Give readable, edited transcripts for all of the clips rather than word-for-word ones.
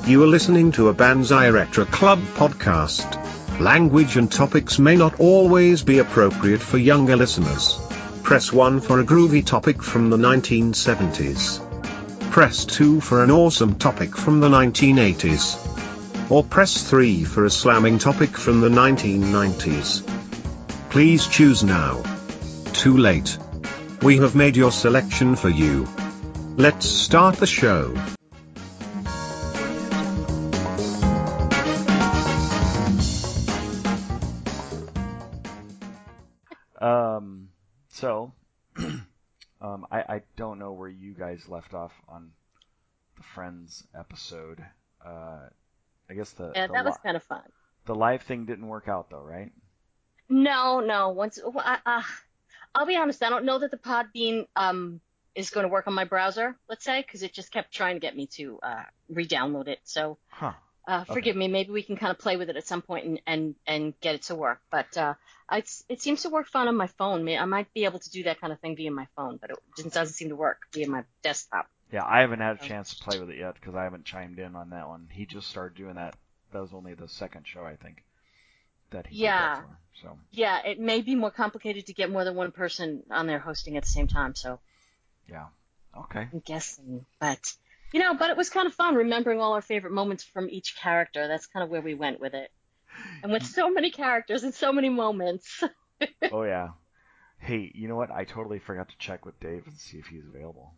You are listening to a Banzai Retro Club podcast. Language and topics may not always be appropriate for younger listeners. Press 1 for a groovy topic from the 1970s. Press 2 for an awesome topic from the 1980s. Or press 3 for a slamming topic from the 1990s. Please choose now. Too late. We have made your selection for you. Let's start the show. I don't know where you guys left off on the Friends episode. I guess that was kind of fun. The live thing didn't work out though, right? No. I'll be honest. I don't know that the Podbean is going to work on my browser. Let's say because it just kept trying to get me to re-download it. So forgive me. Maybe we can kind of play with it at some point and get it to work. But it seems to work fine on my phone. I might be able to do that kind of thing via my phone, but it just doesn't seem to work via my desktop. Yeah, I haven't had a chance to play with it yet because I haven't chimed in on that one. He just started doing that. That was only the second show, I think, that he did that for. So. Yeah, it may be more complicated to get more than one person on there hosting at the same time. So. Yeah. Okay. I'm guessing, but it was kind of fun remembering all our favorite moments from each character. That's kind of where we went with it. And with so many characters and so many moments. Oh, yeah. Hey, you know what? I totally forgot to check with Dave and see if he's available.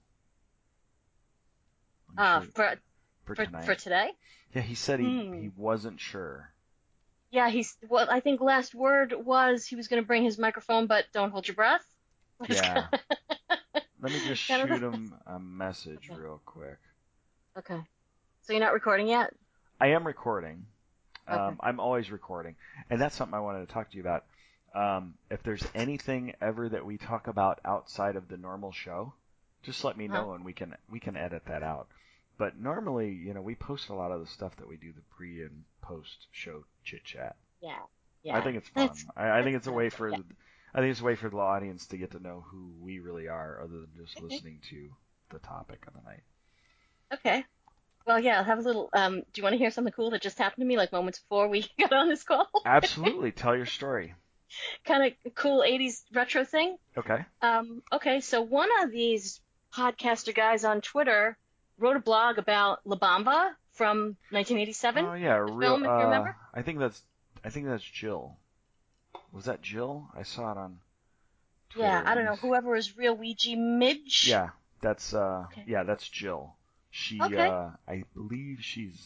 For today? Yeah, he said he wasn't sure. Yeah, I think last word was he was going to bring his microphone, but don't hold your breath. Yeah. Let me just shoot him a message real quick. Okay. So you're not recording yet? I am recording. Okay. I'm always recording. And that's something I wanted to talk to you about. If there's anything ever that we talk about outside of the normal show, just let me know and we can edit that out. But normally, we post a lot of the stuff that we do, the pre and post show chit chat. Yeah. I think it's fun. I think it's a way for the audience to get to know who we really are, other than just listening to the topic of the night. Okay. Well, yeah, I'll have a little. Do you want to hear something cool that just happened to me, like moments before we got on this call? Absolutely. Tell your story. Kind of cool 80s retro thing. Okay. Okay, so one of these podcaster guys on Twitter wrote a blog about La Bamba from 1987. Oh yeah, film, if you remember. I think that's Jill. Was that Jill? I saw it on Twitter. Yeah, I don't know. Whoever is Real Ouija Midge. Yeah, that's that's Jill. She I believe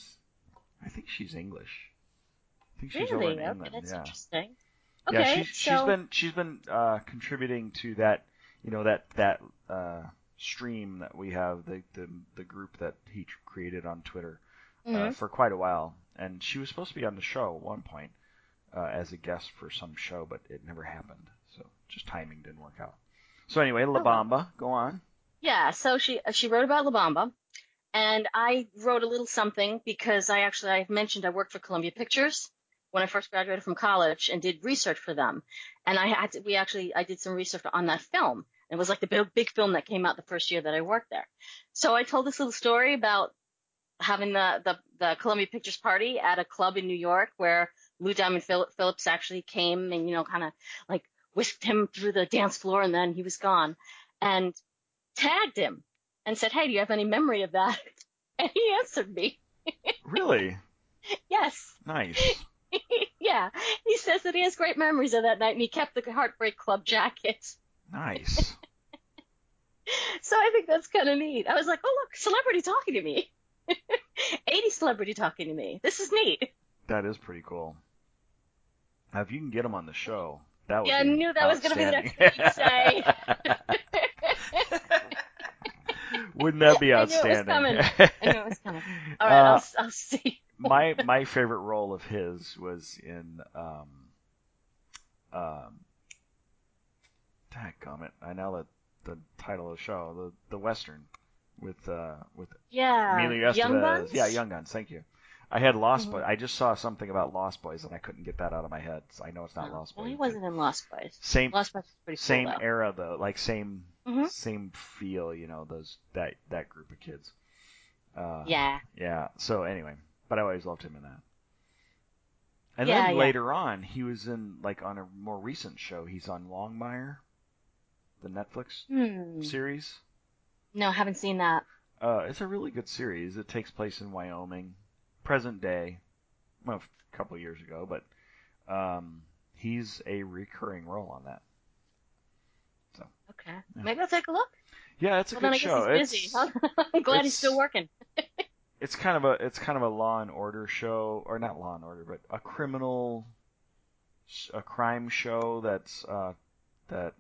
I think she's English. I think she's over in England. That's interesting. Okay, yeah, she's been contributing to that, that stream that we have, the group that he created on Twitter for quite a while, and she was supposed to be on the show at one point as a guest for some show, but it never happened. So just timing didn't work out. So anyway, La Bamba, go on. Yeah, so she wrote about La Bamba, and I wrote a little something because I mentioned I worked for Columbia Pictures when I first graduated from college and did research for them, and I did some research on that film. It was like the big film that came out the first year that I worked there. So I told this little story about having the Columbia Pictures party at a club in New York where Lou Diamond Phillips actually came and, kind of like whisked him through the dance floor and then he was gone, and tagged him and said, "Hey, do you have any memory of that?" And he answered me. Really? Yes. Nice. Yeah. He says that he has great memories of that night and he kept the Heartbreak Club jacket. Nice. So I think that's kind of neat. I was like, oh, look, celebrity talking to me. 80 celebrity talking to me. This is neat. That is pretty cool. Now, if you can get him on the show, that would be I knew that was going to be the next thing you'd say. Wouldn't that be outstanding? I knew it was coming. All right, I'll see. my favorite role of his was in dadgummit, I know the title of the show, the Western with Emilio Estevez. Young Guns? Yeah, Young Guns. Thank you. I had Lost Boys. I just saw something about Lost Boys and I couldn't get that out of my head. So I know it's not Lost Boys. Well, he wasn't in Lost Boys. Lost Boys was pretty cool, same though. era though, like same feel. That group of kids. Yeah. Yeah. So anyway, But I always loved him in that. And Yeah, then yeah. later on, he was in, like, on a more recent show. He's on Longmire, the Netflix series. No, haven't seen that. It's a really good series. It takes place in Wyoming, present day. Well, a couple of years ago, but he's a recurring role on that. So. Okay. Yeah. Maybe I'll take a look. Yeah, it's a good show. I guess he's busy. I'm glad he's still working. It's kind of a Law and Order show, or not Law and Order, but a crime show that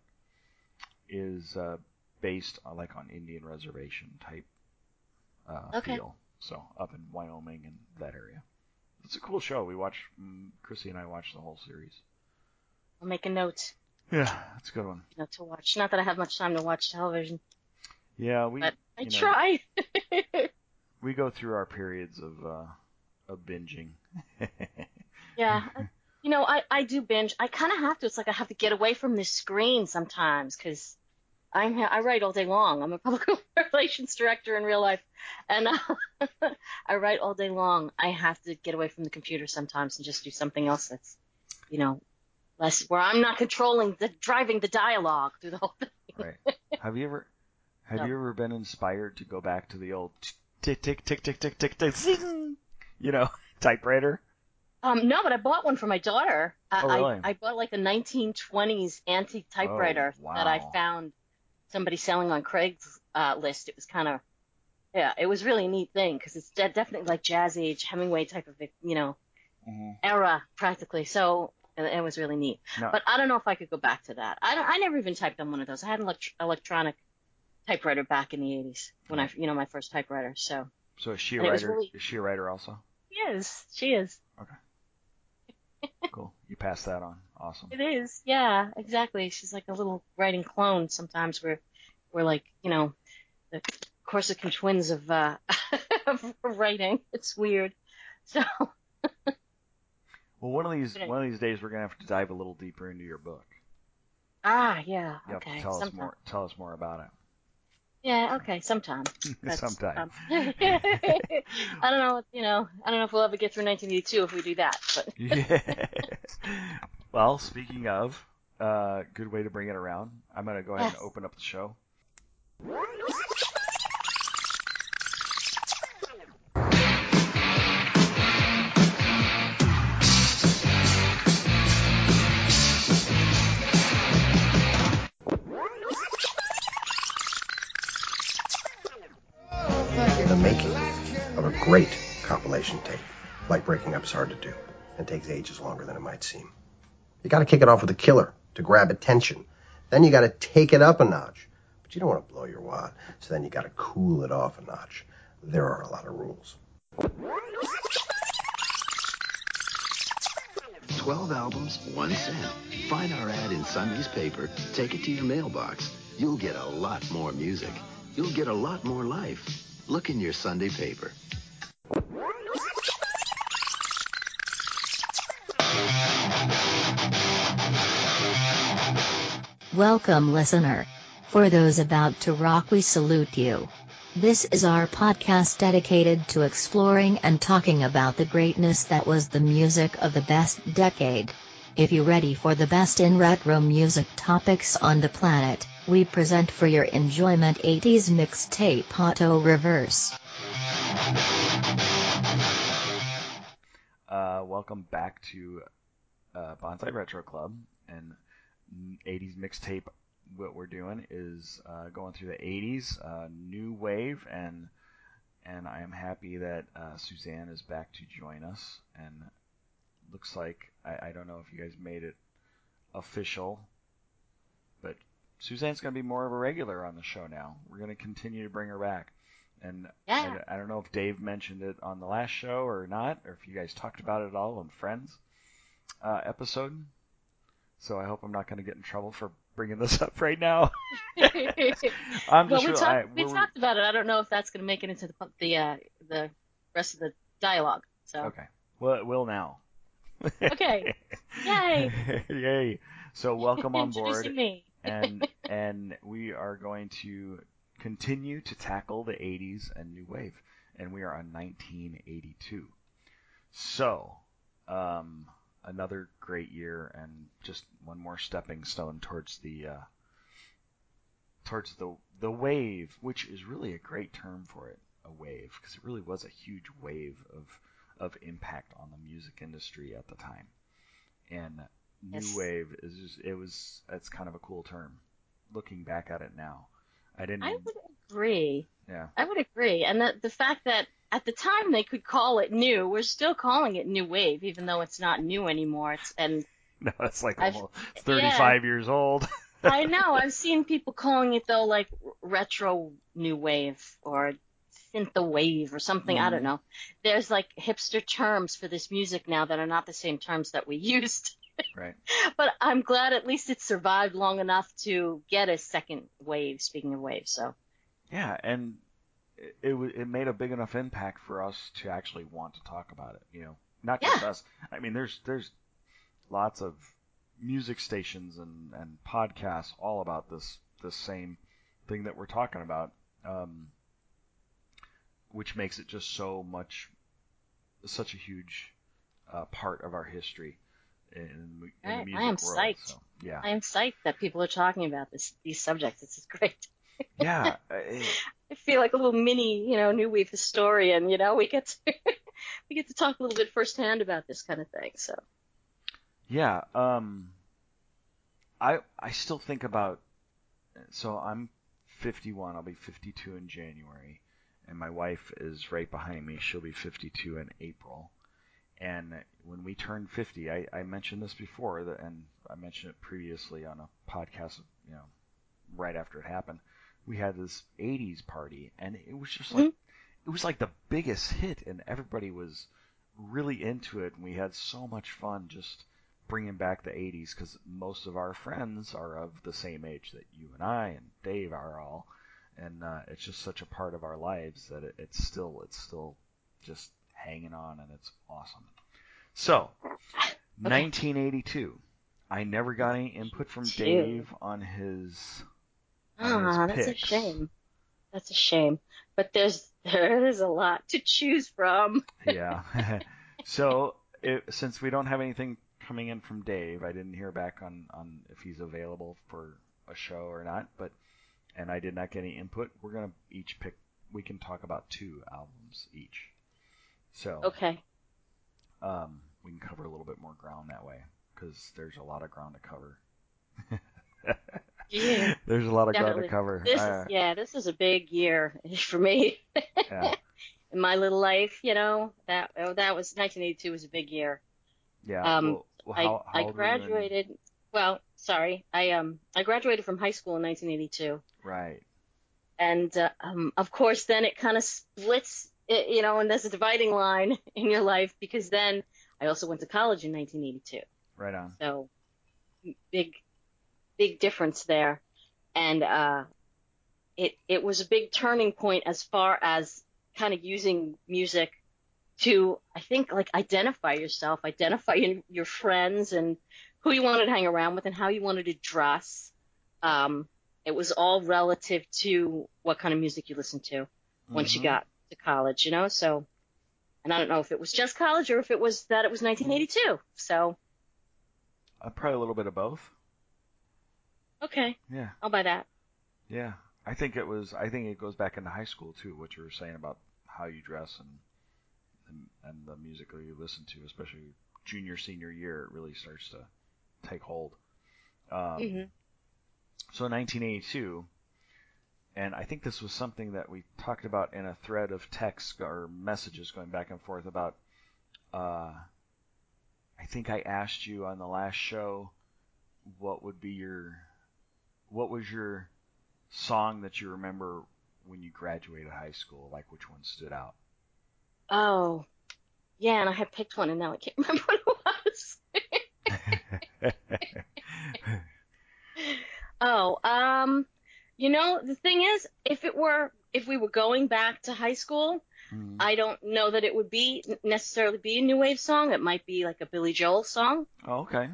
is based on, like, on Indian reservation type feel. So up in Wyoming and that area. It's a cool show. Chrissy and I watched the whole series. I'll make a note. Yeah, it's a good one. Not to watch. Not that I have much time to watch television. Yeah, but I try. We go through our periods of binging. Yeah, I do binge. I kind of have to. It's like I have to get away from this screen sometimes because I write all day long. I'm a public relations director in real life, and I write all day long. I have to get away from the computer sometimes and just do something else that's, less where I'm not driving the dialogue through the whole thing. Right. Have you ever been inspired to go back to the old tick tick tick tick tick tick tick zing, typewriter? No, but I bought one for my daughter. Really? I bought like a 1920s antique typewriter that I found somebody selling on Craigslist. It was kind of, it was really a neat thing because it's definitely like Jazz Age, Hemingway type of, era practically. So it was really neat. No. But I don't know if I could go back to that. I never even typed on one of those. I had an electronic typewriter back in the 80s when my first typewriter. So is she a writer? Is she a writer also? She is. Okay. Cool. You pass that on. Awesome. It is. Yeah, exactly. She's like a little writing clone. Sometimes we're like, the Corsican twins of of writing. It's weird. So. Well, one of these days we're gonna have to dive a little deeper into your book. Yeah. You have to tell us more about it. Yeah. Okay. Sometime. Sometime. I don't know. I don't know if we'll ever get through 1982 if we do that. But. Yeah. Well, speaking of, good way to bring it around. I'm gonna go ahead and open up the show. The making of a great compilation tape, like breaking up, is hard to do and takes ages longer than it might seem. You got to kick it off with a killer to grab attention. Then you got to take it up a notch, but you don't want to blow your wad, so then you got to cool it off a notch. There are a lot of rules. 12 albums, 1 cent. Find our ad in Sunday's paper, take it to your mailbox. You'll get a lot more music. You'll get a lot more life. Look in your Sunday paper. Welcome, listener. For those about to rock, we salute you. This is our podcast dedicated to exploring and talking about the greatness that was the music of the best decade. If you're ready for the best in retro music topics on the planet, we present for your enjoyment 80s mixtape auto reverse. Welcome back to Bonsai Retro Club and 80s mixtape. What we're doing is going through the 80s, new wave, and I am happy that Suzanne is back to join us. And looks like I don't know if you guys made it official, but Suzanne's going to be more of a regular on the show now. We're going to continue to bring her back. And yeah. I don't know if Dave mentioned it on the last show or not, or if you guys talked about it at all on Friends episode. So I hope I'm not going to get in trouble for bringing this up right now. We talked about it. I don't know if that's going to make it into the rest of the dialogue. So. Okay. Well, it will now. Okay. Yay. Yay. So welcome on board. Introducing me. and we are going to continue to tackle the 80s and new wave. And we are on 1982. So, another great year, and just one more stepping stone towards the wave, which is really a great term for it, a wave, because it really was a huge wave of impact on the music industry at the time. And new wave it's kind of a cool term. Looking back at it now, I would agree. Yeah. I would agree. And the fact that at the time they could call it new, we're still calling it new wave, even though it's not new anymore. No, it's like almost 35 years old. I know. I've seen people calling it though like retro new wave or synthwave or something. I don't know. There's like hipster terms for this music now that are not the same terms that we used. Right. But I'm glad at least it survived long enough to get a second wave, speaking of waves, so. Yeah, and it made a big enough impact for us to actually want to talk about it, you know. Not just us. I mean, there's lots of music stations and podcasts all about this same thing that we're talking about, which makes it just such a huge part of our history in the music I am world. psyched. So, yeah. I am psyched that people are talking about these subjects. This is great. Yeah. I feel like a little mini, new wave historian. We get to talk a little bit firsthand about this kind of thing. So. Yeah. I still think about. So I'm 51. I'll be 52 in January, and my wife is right behind me. She'll be 52 in April. And when we turned 50, I mentioned this before, and I mentioned it previously on a podcast, right after it happened. We had this 80s party, and it was just like, it was like the biggest hit, and everybody was really into it, and we had so much fun just bringing back the 80s, because most of our friends are of the same age that you and I and Dave are all, and it's just such a part of our lives that it's still just hanging on, and it's awesome. So, 1982. I never got any input from Dave on his that's picks. a shame. That's a shame. But there is a lot to choose from. Yeah. So, since we don't have anything coming in from Dave, I didn't hear back on if he's available for a show or not, and I did not get any input. We're going to each pick, we can talk about 2 albums each. So, okay. We can cover a little bit more ground that way, because there's a lot of ground to cover. Yeah, there's a lot of definitely. ground to cover. This is a big year for me. Yeah. In my little life, that was 1982 was a big year. Yeah. How I graduated. Well, sorry, I graduated from high school in 1982. Right. And of course, then it kind of splits, and there's a dividing line in your life, because then I also went to college in 1982. Right on. So big difference there, and it was a big turning point as far as kind of using music to, I think, like identify yourself, identify your friends, and who you wanted to hang around with, and how you wanted to dress. It was all relative to what kind of music you listened to once you got to college, So, and I don't know if it was just college or if it was that it was 1982. So. Probably a little bit of both. Okay. Yeah. I'll buy that. Yeah. I think it goes back into high school too, what you were saying about how you dress and the music that you listen to, especially junior, senior year, it really starts to take hold. So 1982, and I think this was something that we talked about in a thread of text or messages going back and forth about, I think I asked you on the last show, what was your song that you remember when you graduated high school? Like, which one stood out? Oh, yeah, and I had picked one, and now I can't remember what it was. Oh, the thing is, if we were going back to high school, I don't know that it would necessarily be a new wave song. It might be like a Billy Joel song. Oh, okay.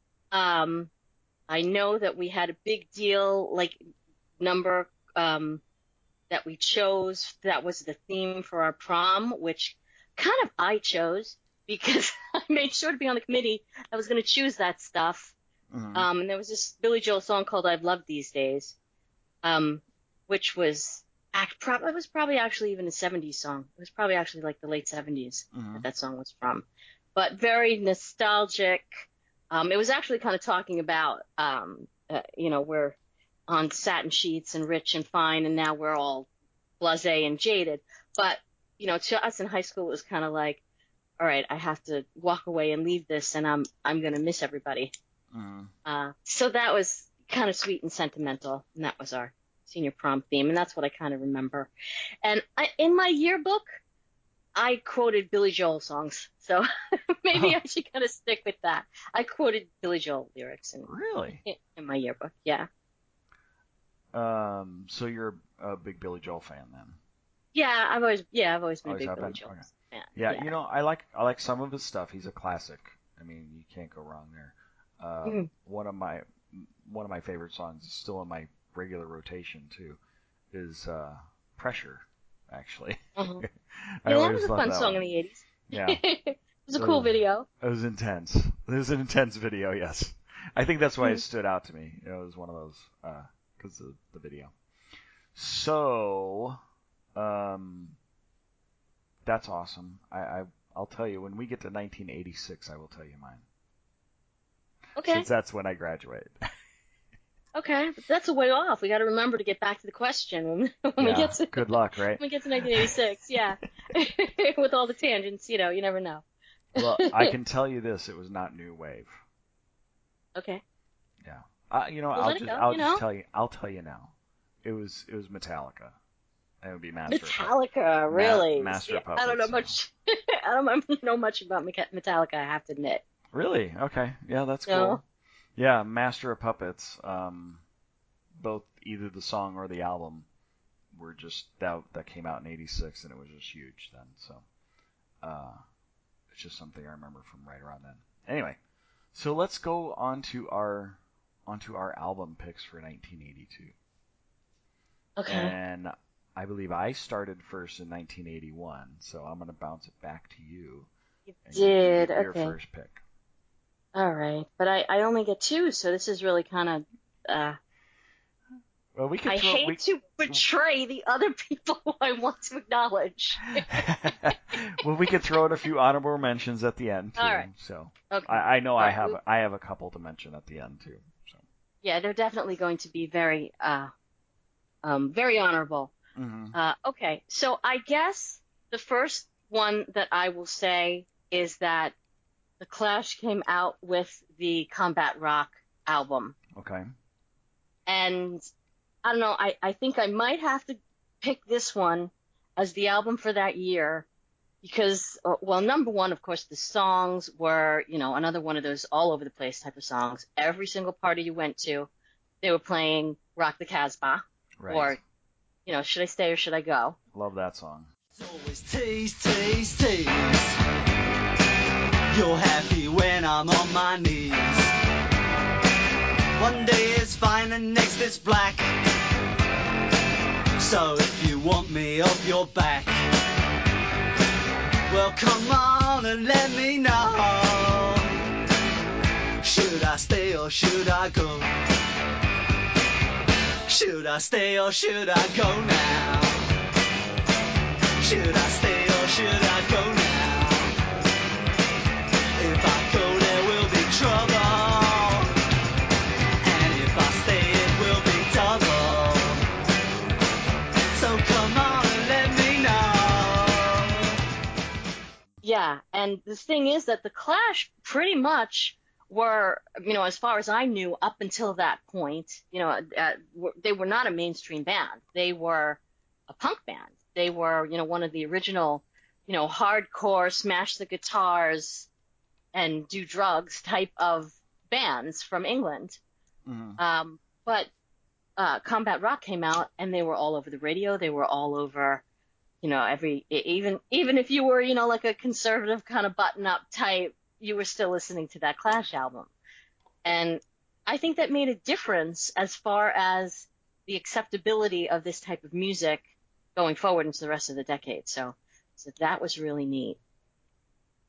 I know that we had a big deal, like, number that we chose. That was the theme for our prom, which kind of I chose. because I made sure to be on the committee that was going to choose that stuff. Mm-hmm. And there was this Billy Joel song called "I've Loved These Days," which was it was probably actually even a '70s song. It was probably actually like the late '70s that song was from, but very nostalgic. It was actually kind of talking about, we're on satin sheets and rich and fine, and now we're all blasé and jaded. But to us in high school, it was kind of like, all right, I have to walk away and leave this, and I'm gonna miss everybody. So that was kind of sweet and sentimental, and that was our senior prom theme, and that's what I kind of remember. And in my yearbook, I quoted Billy Joel songs, so maybe I should kind of stick with that. I quoted Billy Joel lyrics in my yearbook, yeah. So you're a big Billy Joel fan then? Yeah, I've always been a big Billy Joel fan. Yeah, I like some of his stuff. He's a classic. I mean, you can't go wrong there. One of my favorite songs is still in my regular rotation too. Is Pressure, actually. Yeah, that was a fun song in the 80s. Yeah. It was a cool video. It was intense. It was an intense video, yes. I think that's why it stood out to me. It was one of those, because of the video. So, that's awesome. I'll tell you, when we get to 1986, I will tell you mine. Okay. Since that's when I graduated. Okay, but that's a way off. We got to remember to get back to the question when we get to. Good luck, right? When we get to 1986, yeah. With all the tangents, you never know. Well, I can tell you this: it was not new wave. Okay. Yeah. I'll tell you now. It was Metallica. It would be Metallica, really? Master of Puppets. I don't know much. I don't know much about Metallica. I have to admit. Really? Okay. Yeah, that's cool. No? Yeah, Master of Puppets. Both either the song or the album were just that came out in '86, and it was just huge then. So it's just something I remember from right around then. Anyway, so let's go onto our album picks for 1982. Okay. And I believe I started first in 1981, so I'm going to bounce it back to you. You did. Okay. Your first pick. All right, but I only get two, so this is really kind of. Well, we can. I hate to betray the other people who I want to acknowledge. Well, we could throw in a few honorable mentions at the end too. All right. So okay. I know I have a couple to mention at the end too. So. Yeah, they're definitely going to be very very honorable. Mm-hmm. Okay, so I guess the first one that I will say is that The Clash came out with the Combat Rock album. Okay. And I don't know, I think I might have to pick this one as the album for that year because, well, number one, of course, the songs were, another one of those all over the place type of songs. Every single party you went to, they were playing Rock the Casbah. Right. Or, Should I Stay or Should I Go? Love that song. It's always tease, tease, tease. You're happy when I'm on my knees. One day is fine and next is black. So if you want me off your back, well come on and let me know. Should I stay or should I go? Should I stay or should I go now? Should I stay or should I go now? If I go there will be trouble, and if I stay it will be double. So come on and let me know. Yeah, and the thing is that the Clash pretty much were, as far as I knew, up until that point, they were not a mainstream band. They were a punk band. They were, one of the original, hardcore, smash the guitars and do drugs type of bands from England. Mm-hmm. But Combat Rock came out and they were all over the radio. They were all over, even if you were, like a conservative kind of button-up type, you were still listening to that Clash album. And I think that made a difference as far as the acceptability of this type of music going forward into the rest of the decade. So that was really neat.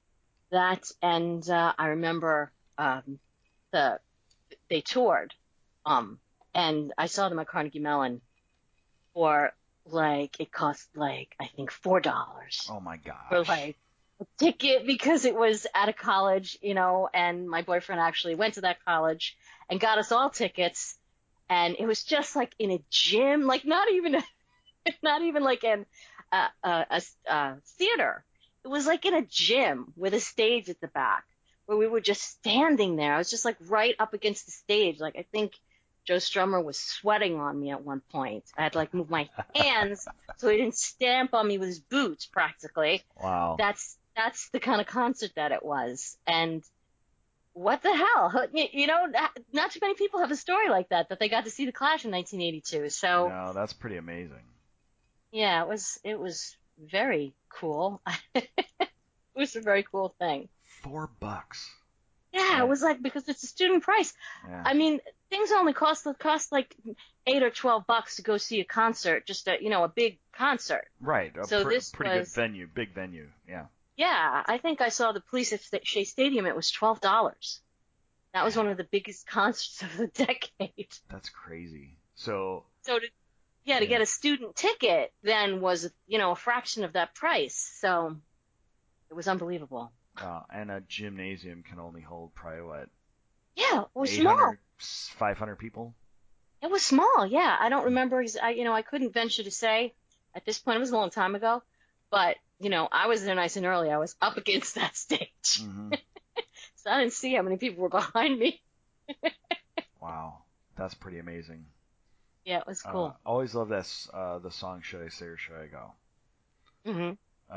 That and I remember the they toured, and I saw them at Carnegie Mellon for like it cost like I think $4 Oh my for gosh. like a ticket because it was at a college, and my boyfriend actually went to that college and got us all tickets, and it was just like in a gym, like not even not even like in a theater. It was like in a gym with a stage at the back where we were just standing there. I was just like right up against the stage. Like I think Joe Strummer was sweating on me at one point. I had to like move my hands so he didn't stamp on me with his boots practically. Wow. That's the kind of concert that it was. And what the hell? Not too many people have a story like that they got to see the Clash in 1982. So No, that's pretty amazing. yeah, it was very cool. It was a very cool thing. $4. Yeah, it And was like because it's a student price. yeah. I mean, things only cost like $8 or $12 to go see a concert, just a big concert. Right. So this Pretty good was, venue, big venue. Yeah. yeah, I think I saw the Police at Shea Stadium. It was $12. That was Yeah. one of the biggest concerts of the decade. That's crazy. So, So to yeah. get a student ticket then was, a fraction of that price. So it was unbelievable. And a gymnasium can only hold probably what, Yeah, it was small. 800, 500 people? It was small, yeah. I don't remember. I couldn't venture to say at this point. It was a long time ago, but I was there nice and early. I was up against that stage, Hmm. so I didn't see how many people were behind me. Wow. That's pretty amazing. Yeah, it was cool. Always love this, the song "Should I Stay or Should I Go." Hmm.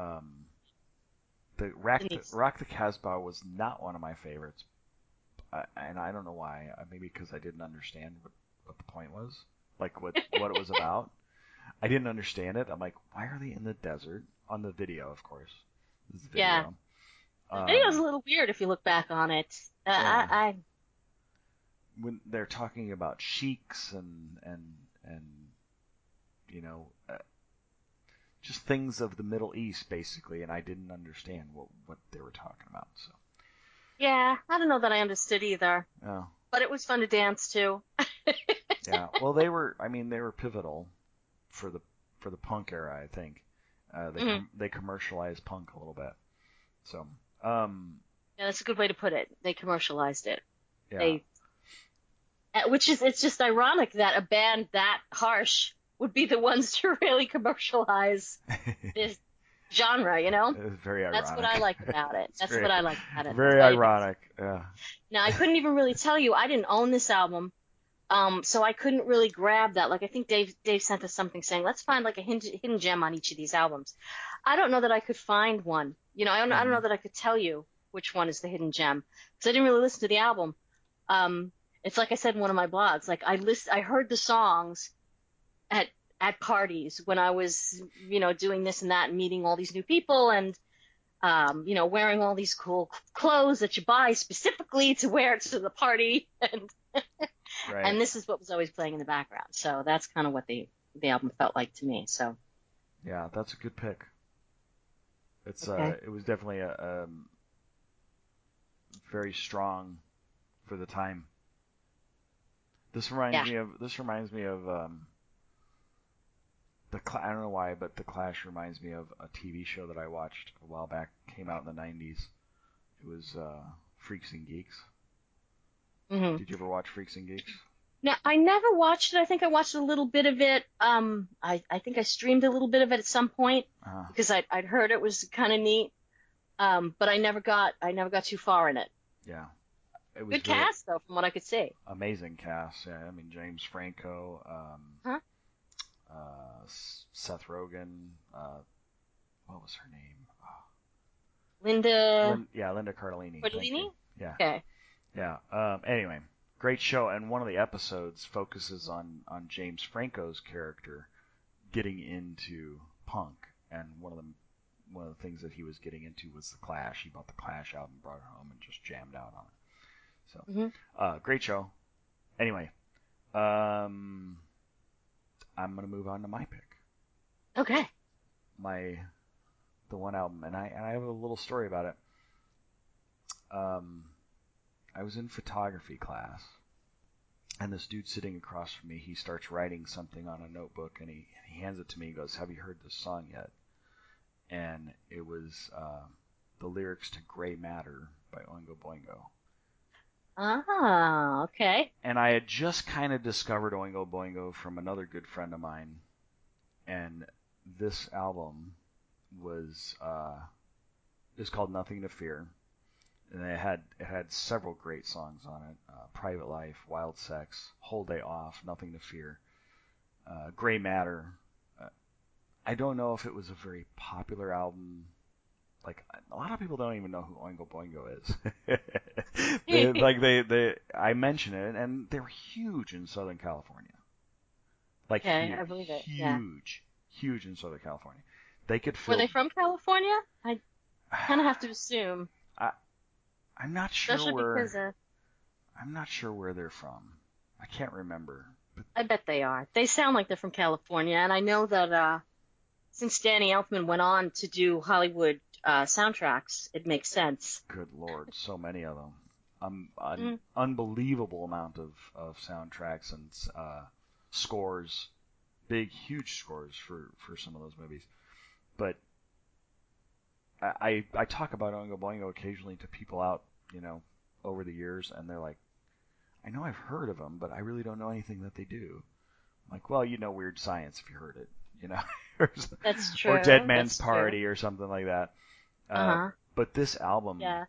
The Denise. Rock the Casbah was not one of my favorites, and I don't know why. Maybe because I didn't understand what the point was, like what it was about. I didn't understand it. I'm like, why are they in the desert? On the video, of course. This is the Yeah, video. the video was a little weird if you look back on it. Yeah. I When they're talking about sheiks and you know, just things of the Middle East, basically, and I didn't understand what they were talking about. So, yeah, I don't know that I understood either, yeah, but it was fun to dance to. yeah. Well, they were. I mean, they were pivotal for the punk era. I think Mhm. they commercialized punk a little bit. So, Yeah, that's a good way to put it. They commercialized it. yeah, They it's just ironic that a band that harsh would be the ones to really commercialize this genre, it's very That's what ironic. I liked about it. It's That's very what I liked about it. That's very why I didn't. ironic. Yeah. Now, I couldn't even really tell you. I didn't own this album, so I couldn't really grab that. Like, I think Dave sent us something saying, let's find like a hidden gem on each of these albums. I don't know that I could find one. I don't know Hmm. that I could tell you which one is the hidden gem because I didn't really listen to the album. Um, it's like I said in one of my blogs. Like I heard the songs at parties when I was, doing this and that and meeting all these new people and wearing all these cool clothes that you buy specifically to wear to the party, Right. and this is what was always playing in the background. So that's kind of what the album felt like to me. So Yeah, that's a good pick. okay, It was definitely a very strong for the time. yeah, This reminds me of I don't know why, but the Clash reminds me of a TV show that I watched a while back. Came out in the '90s. It was Freaks and Geeks. hmm. Did you ever watch Freaks and Geeks? Now I never watched it. I think I watched a little bit of it. I think I streamed a little bit of it at some point Uh, because I'd heard it was kind of neat. But I never got too far in it. yeah, it was Good very cast though, from what I could see. amazing cast. Yeah, I mean James Franco, Huh? Seth Rogen. What was her name? Linda Linda Cardellini. Thank you. Cordellini? Yeah, Okay. yeah. Anyway, great show, and one of the episodes focuses on James Franco's character getting into punk, and one of the things that he was getting into was the Clash. He bought the Clash out and brought it home and just jammed out on it. So, Hmm. great show. Anyway, I'm gonna move on to my pick. Okay. The one album, and I have a little story about it. I was in photography class, and this dude sitting across from me, he starts writing something on a notebook, and he hands it to me. He goes, "Have you heard this song yet?" And it was the lyrics to "Gray Matter" by Oingo Boingo. Ah, okay. And I had just kind of discovered Oingo Boingo from another good friend of mine, and this album was called Nothing to Fear, and it had several great songs on it: Private Life, Wild Sex, Whole Day Off, Nothing to Fear, Gray Matter. I don't know if it was a very popular album. Like, a lot of people don't even know who Oingo Boingo is. I mention it, and they were huge in Southern California. Like, Okay, huge, I believe it. Yeah. huge in Southern California. They could Were fill. they from California? I kind of have to assume. I'm not sure Especially because I'm not sure where they're from. I can't remember. But I bet they are. They sound like they're from California, and I know that since Danny Elfman went on to do Hollywood soundtracks, it makes sense. good Lord, so many of them. An unbelievable amount of soundtracks and scores, big, huge scores for some of those movies. But I talk about Oingo Boingo occasionally to people out, over the years, and they're like, I know I've heard of them, but I really don't know anything that they do. I'm like, well, you know Weird Science if you heard it, That's true. or Dead Man's That's Party or something like that. Uh-huh. But this album, Yeah.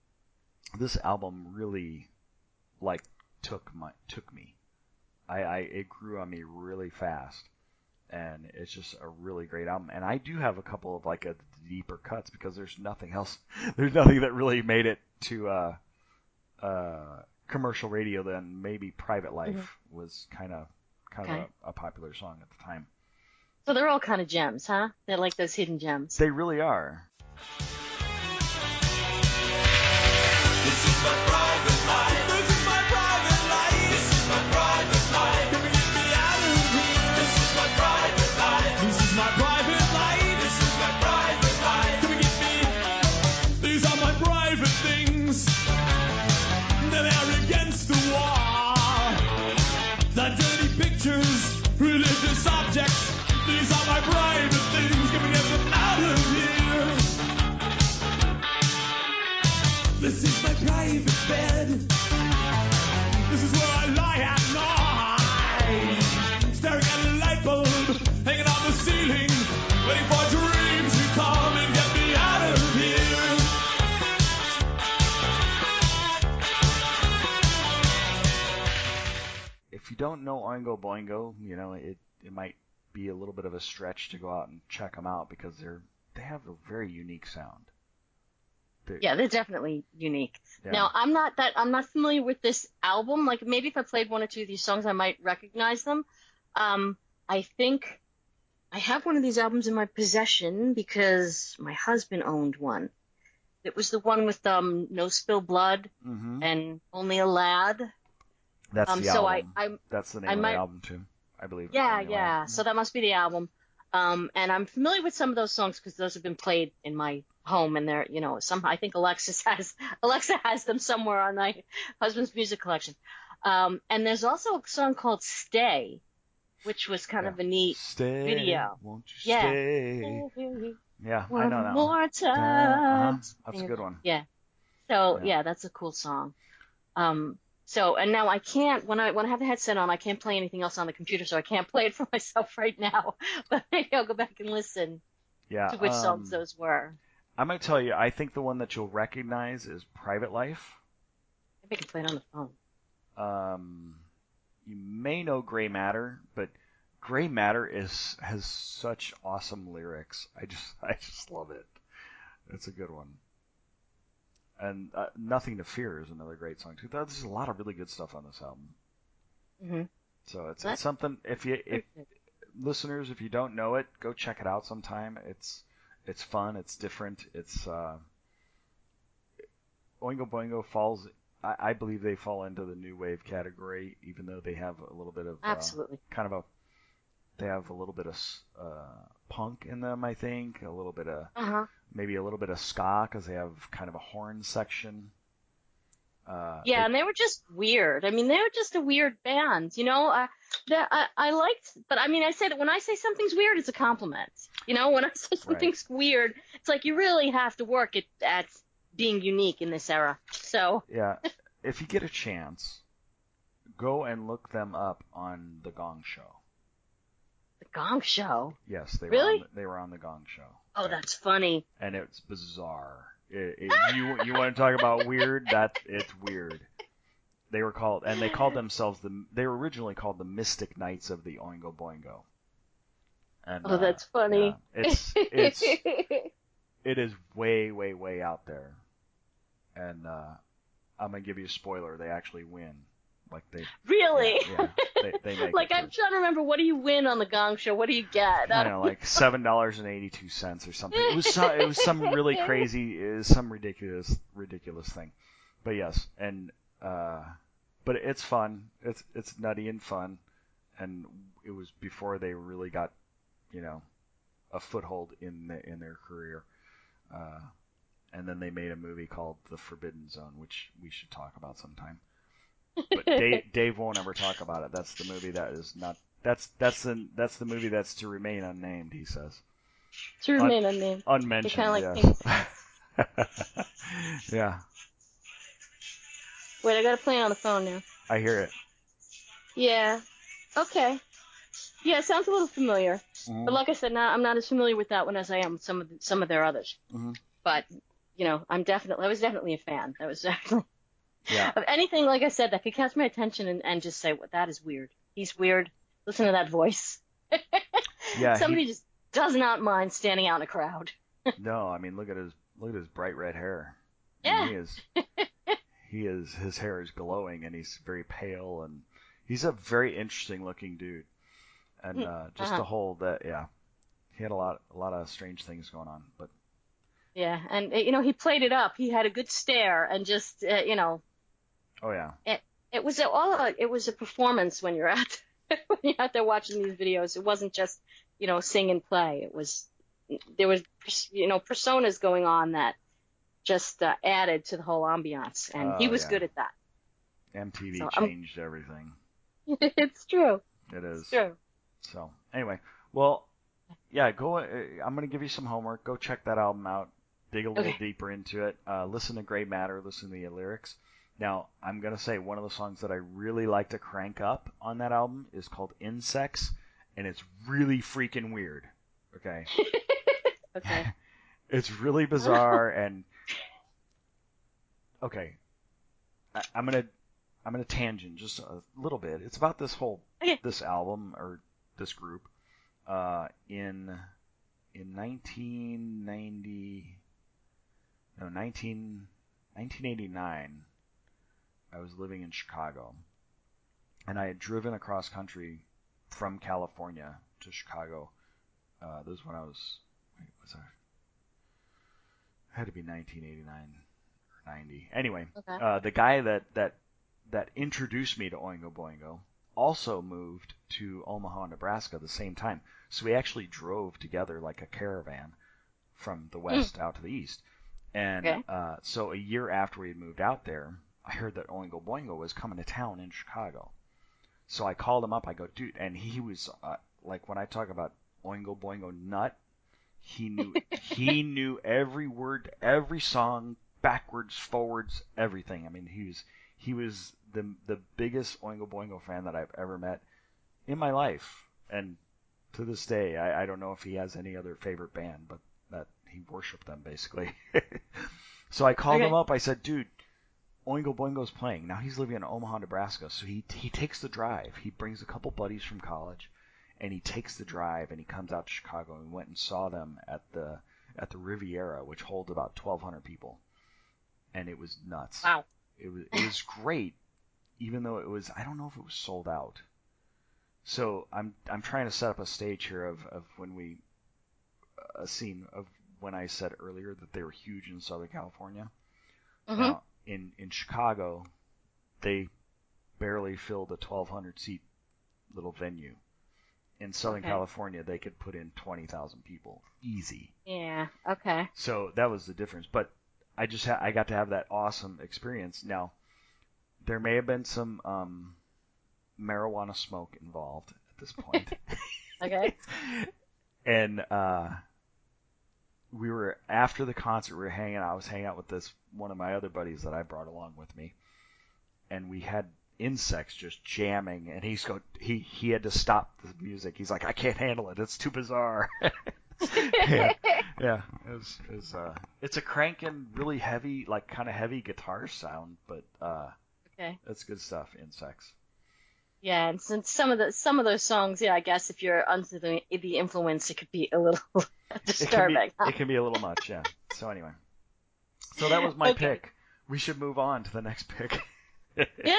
really took me. It grew on me really fast, and it's just a really great album. And I do have a couple of like deeper cuts because there's nothing else. There's nothing that really made it to commercial radio. Then maybe Private Life was kind of Okay. a popular song at the time. So they're all kind of gems, huh? They're like those hidden gems. They really are. This is my private life. This is my private life. This is my private life. Come and get me out of here. This is my private life. This is my private life. This is my private life. Come and get me. These are my private things that are against the wall. The dirty pictures, religious objects. These are my private things. Come and get them out of here. This is my private bed. This is where I lie at night, staring at a light bulb hanging on the ceiling, waiting for dreams to come and get me out of here. If you don't know Oingo Boingo, it might be a little bit of a stretch to go out and check them out because they have a very unique sound. Yeah, they're definitely unique. Yeah. Now, I'm not familiar with this album. Like, maybe if I played one or two of these songs, I might recognize them. I think I have one of these albums in my possession because my husband owned one. It was the one with No Spill Blood and Only a Lad. That's the so album. That's the name of the album too, I believe. Yeah. So that must be the album. And I'm familiar with some of those songs because those have been played in my home, and they're, I think Alexa has them somewhere on my husband's music collection. And there's also a song called Stay, which was kind of a neat video. Won't you stay? Yeah, I know that one more time. That's a good one. Yeah. So that's a cool song. So, and now I can't, when I have the headset on, I can't play anything else on the computer, so I can't play it for myself right now. But maybe I'll go back and listen to which songs those were. I'm going to tell you, I think the one that you'll recognize is Private Life. Maybe I can play it on the phone. You may know Gray Matter, but Gray Matter has such awesome lyrics. I just love it. It's a good one. And Nothing to Fear is another great song too. There's a lot of really good stuff on this album. Mm-hmm. So it's something. If listeners, if you don't know it, go check it out sometime. It's fun. It's different. It's Oingo Boingo falls. I believe they fall into the new wave category, even though they have a little bit of absolutely they have a little bit of punk in them. I think a little bit of maybe a little bit of ska because they have kind of a horn section. Yeah, and they were just weird. I mean, they were just a weird band, you know. I liked, but I mean, I said when I say something's weird, it's a compliment. You know, when I say something's weird, it's like you really have to work at being unique in this era. So Yeah, if you get a chance, go and look them up on the Gong Show. the Gong Show. Yes, Really? They were on the Gong Show. Oh, that's funny. And it's bizarre. You want to talk about weird? It's weird. They called themselves they were originally called the Mystic Knights of the Oingo Boingo. And, Oh, that's funny. Yeah, it is way, way, way out there. And I'm gonna give you a spoiler. They actually win. Like they Really? Yeah, they make like it I'm trying to remember, what do you win on the Gong Show? What do you get? I don't know, like $7.82 or something. It was some really crazy, some ridiculous thing. But yes, and but it's fun. It's nutty and fun, and it was before they really got, a foothold in their career. And then they made a movie called The Forbidden Zone, which we should talk about sometime. But Dave won't ever talk about it. That's the movie that is not. That's the movie that's to remain unnamed. He says. To remain unnamed. Unmentioned. Yes. Yeah. Wait, I got a plane on the phone now. I hear it. Yeah. Okay. Yeah, it sounds a little familiar. Mm-hmm. But like I said, I'm not as familiar with that one as I am with some of their others. Mm-hmm. But I was definitely a fan. That was definitely. Yeah. Of anything, like I said, that could catch my attention and just say, well, that is weird. He's weird. Listen to that voice. Yeah. Somebody just does not mind standing out in a crowd. No, I mean, look at his bright red hair. Yeah. His hair is glowing and he's very pale and he's a very interesting looking dude. And just the whole he had a lot of strange things going on, but. Yeah, and he played it up. He had a good stare and just Oh yeah. It was a performance when you're out there watching these videos. It wasn't just sing and play. There was personas going on that just added to the whole ambiance, and he was good at that. MTV changed everything. It's true. It is. It's true. So anyway, well, yeah, go. I'm gonna give you some homework. Go check that album out. Dig a little deeper into it. Listen to Grey Matter. Listen to the lyrics. Now, I'm going to say one of the songs that I really like to crank up on that album is called Insects, and it's really freaking weird. Okay? Okay. It's really bizarre, and... Okay. I'm going to tangent just a little bit. It's about this album, or this group, in 1989, I was living in Chicago, and I had driven across country from California to Chicago. This was when I was, it had to be 1989 or 90. Anyway, the guy that introduced me to Oingo Boingo also moved to Omaha, Nebraska, the same time. So we actually drove together like a caravan from the west out to the east. And so a year after we had moved out there, I heard that Oingo Boingo was coming to town in Chicago. So I called him up. I go, dude, and he was like, when I talk about Oingo Boingo nut, he knew every word, every song, backwards, forwards, everything. I mean, he was the biggest Oingo Boingo fan that I've ever met in my life, and to this day, I don't know if he has any other favorite band, but that he worshipped them basically. So I called him up. I said, dude, Oingo Boingo's playing. Now he's living in Omaha, Nebraska, so he takes the drive. He brings a couple buddies from college, and he takes the drive, and he comes out to Chicago, and we went and saw them at the Riviera, which holds about 1,200 people, and it was nuts. Wow. It was great, even though I don't know if it was sold out. So I'm trying to set up a stage here of when a scene of when I said earlier that they were huge in Southern California. Mm-hmm. Now, in Chicago, they barely filled a 1,200 seat little venue. In Southern California, they could put in 20,000 people easy. Yeah. Okay. So that was the difference. But I got to have that awesome experience. Now, there may have been some marijuana smoke involved at this point. Okay. And we were after the concert. We were hanging out. I was hanging out with one of my other buddies that I brought along with me, and we had Insects just jamming. And he had to stop the music. He's like, I can't handle it. It's too bizarre. Yeah. It's a cranking, really heavy, like kind of heavy guitar sound, but Okay. it's good stuff. Insects. Yeah, and since some of those songs, yeah, I guess if you're under the influence, it could be a little disturbing. It can be a little much, yeah. So anyway, so that was my Okay. pick. We should move on to the next pick. Yeah.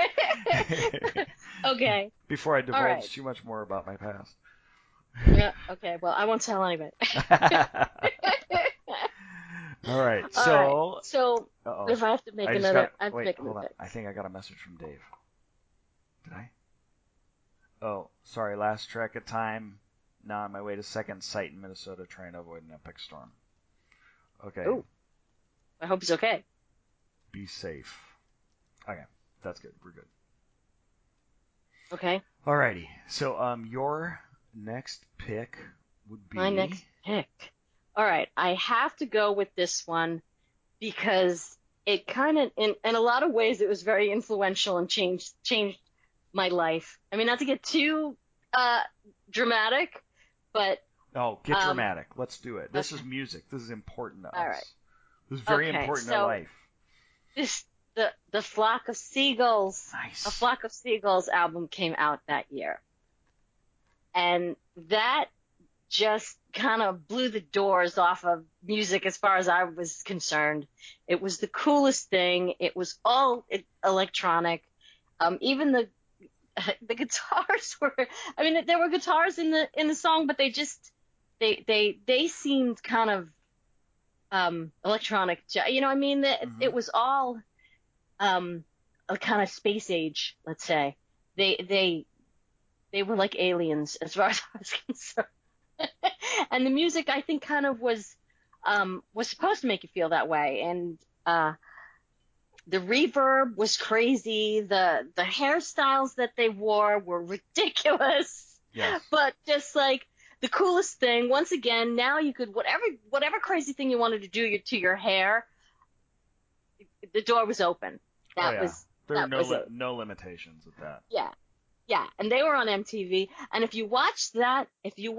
Okay. Before I divulge right. too much more about my past. Yeah. Okay. Well, I won't tell anybody. All right. All So. right. So Uh-oh. if I have to make I just another, got- I have to wait, make hold another on. pick. I think I got a message from Dave. Did I? Oh, sorry. Last track of time. Now on my way to second site in Minnesota, trying to avoid an epic storm. Okay. Ooh. I hope it's okay. Be safe. Okay, that's good. We're good. Okay. Alrighty. So, your next pick would be My next pick. All right. I have to go with this one because it kind of, in a lot of ways, it was very influential and changed my life. I mean, not to get too dramatic, but Oh, get dramatic. Let's do it. This okay. is music. This is important to us. All right. This is very Okay, important to so- life. the Flock of Seagulls. Nice. A Flock of Seagulls album came out that year. And that just kind of blew the doors off of music as far as I was concerned. It was the coolest thing. It was all electronic. Even the guitars were, I mean, there were guitars in the song, but they seemed kind of electronic. You know what I mean? It was all a kind of space age, let's say. They were like aliens as far as I was concerned. And the music, I think, kind of was supposed to make you feel that way. And the reverb was crazy. The hairstyles that they wore were ridiculous. Yes. But just like the coolest thing, once again, now you could whatever crazy thing you wanted to do to your hair, the door was open. That was there that are was it. no limitations with that. Yeah. Yeah, and they were on MTV. And if you watch that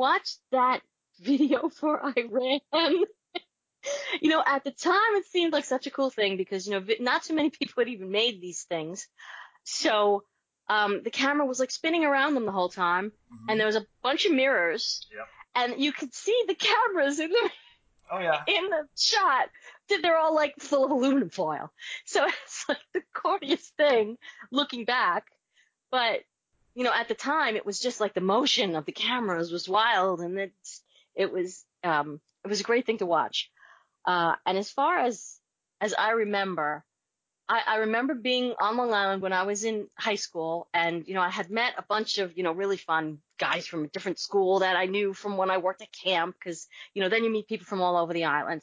video for Iran, you know, at the time it seemed like such a cool thing because, you know, not too many people had even made these things. So, the camera was like spinning around them the whole time, and there was a bunch of mirrors, Yep. and you could see the cameras in the Oh yeah. in the shot. They're all like full of aluminum foil. So it's like the corniest thing looking back, but you know, at the time, it was just like the motion of the cameras was wild, and it was a great thing to watch. And as far as I remember, I remember being on Long Island when I was in high school, and you know, I had met a bunch of, you know, really fun guys from a different school that I knew from when I worked at camp, because you know, then you meet people from all over the island.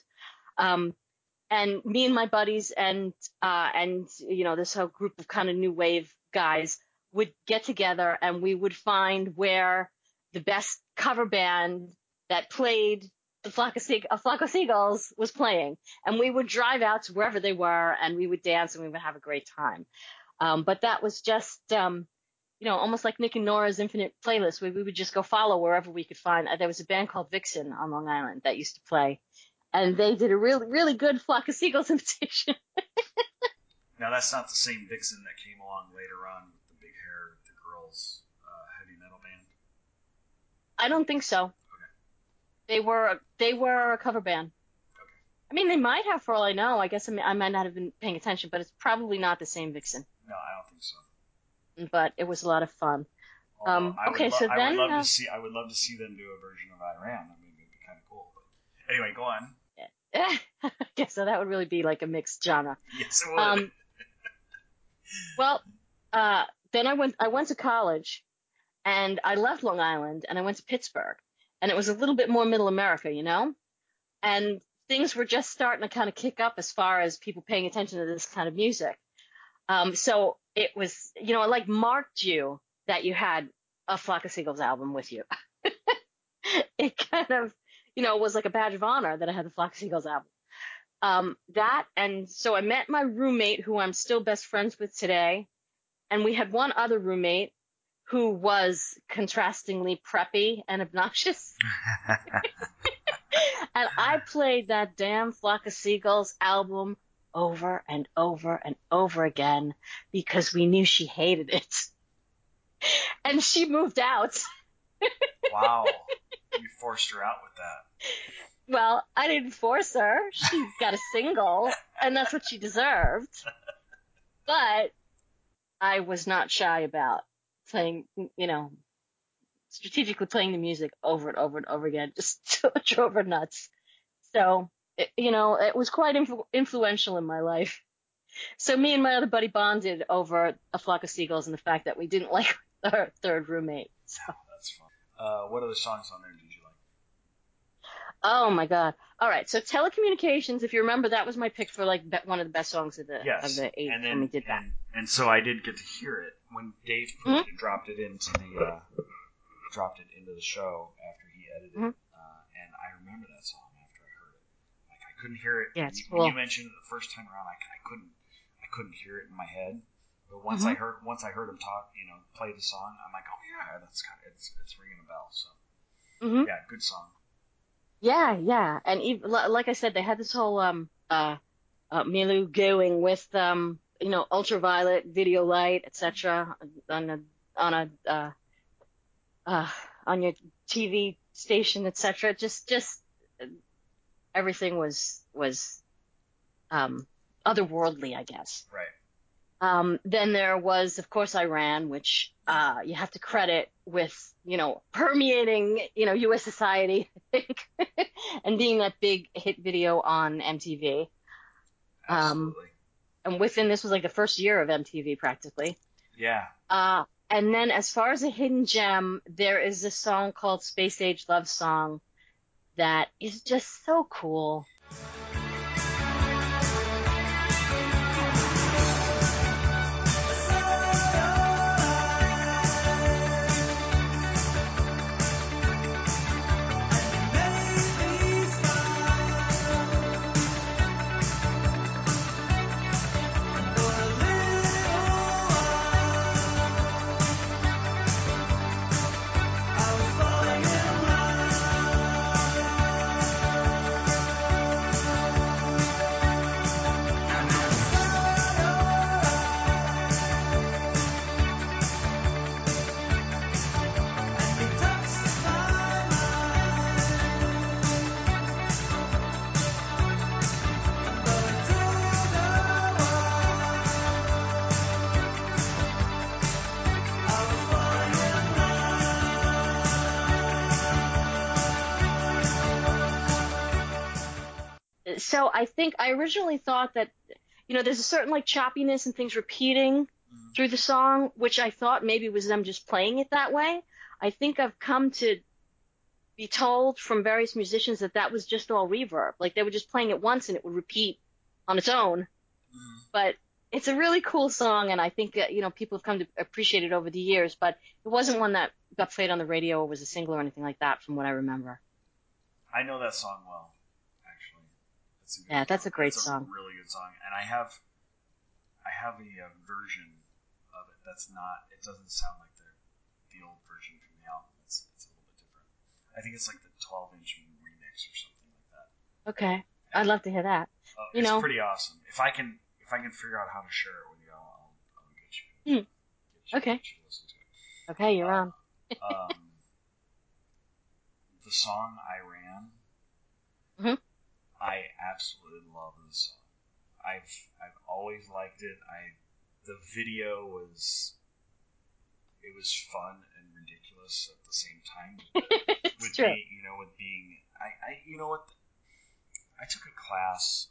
And me and my buddies and you know, this whole group of kind of new wave guys would get together, and we would find where the best cover band that played A Flock of Seagulls was playing, and we would drive out to wherever they were, and we would dance, and we would have a great time. But that was just, you know, almost like Nick and Nora's Infinite Playlist, where we would just go follow wherever we could find. There was a band called Vixen on Long Island that used to play, and they did a really, really good Flock of Seagulls imitation. Now that's not the same Vixen that came along later on with the big hair, the girls' heavy metal band. I don't think so. Okay. They were a cover band. Okay. I mean, they might have, for all I know. I guess I might not have been paying attention, but it's probably not the same Vixen. No, I don't think so. But it was a lot of fun. Although Okay, so then I would love to see them do a version of Iran. I mean, it'd be kind of cool. But anyway, go on. yeah, so that would really be like a mixed genre. Yes, it would. Well, then I went to college, and I left Long Island, and I went to Pittsburgh, and it was a little bit more middle America, you know, and things were just starting to kind of kick up as far as people paying attention to this kind of music. So it was, it like marked you that you had a Flock of Seagulls album with you. It kind of, was like a badge of honor that I had the Flock of Seagulls album. And so I met my roommate, who I'm still best friends with today. And we had one other roommate who was contrastingly preppy and obnoxious. And I played that damn Flock of Seagulls album over and over and over again because we knew she hated it. And she moved out. Wow. You forced her out with that. Well, I didn't force her. She got a single, and that's what she deserved. But I was not shy about playing, strategically playing the music over and over and over again, just drove her nuts. So, it was quite influential in my life. So me and my other buddy bonded over a Flock of Seagulls and the fact that we didn't like our third roommate. So. That's fun. What other songs on there did you like? Oh my God! All right, so Telecommunications. If you remember, that was my pick for like one of the best songs of the '80s when we did that. And so I did get to hear it when Dave dropped it into the show after he edited it. And I remember that song after I heard it. Like I couldn't hear it. Yeah, it's when cool. you mentioned it the first time around, I couldn't hear it in my head. But once I heard him talk, play the song, I'm like, oh yeah, that's it's ringing a bell. So yeah, good song. Yeah, and even, like I said, they had this whole milieu going with ultraviolet, video light, etc. on your TV station, etc. Just everything was otherworldly, I guess. Right. Then there was, of course, Iran, which you have to credit with, permeating, U.S. society, I think, and being that big hit video on MTV. Absolutely. And within this was like the first year of MTV, practically. Yeah. And then as far as a hidden gem, there is a song called Space Age Love Song that is just so cool. So I think I originally thought that, there's a certain like choppiness and things repeating through the song, which I thought maybe was them just playing it that way. I think I've come to be told from various musicians that was just all reverb. Like they were just playing it once and it would repeat on its own. But it's a really cool song, and I think that, people have come to appreciate it over the years, but it wasn't one that got played on the radio or was a single or anything like that from what I remember. I know that song well. That's a great song. A really good song, and I have a version of it that's not. It doesn't sound like the old version from the album. It's a little bit different. I think it's like the 12-inch remix or something like that. Okay, I'd love to hear that. It's pretty awesome. If I can figure out how to share it with you, I'll get you. Okay. Get you to listen to it. Okay, you're on. The song Iran. I absolutely love this song. I've always liked it. The video was fun and ridiculous at the same time. It's true. I took a class.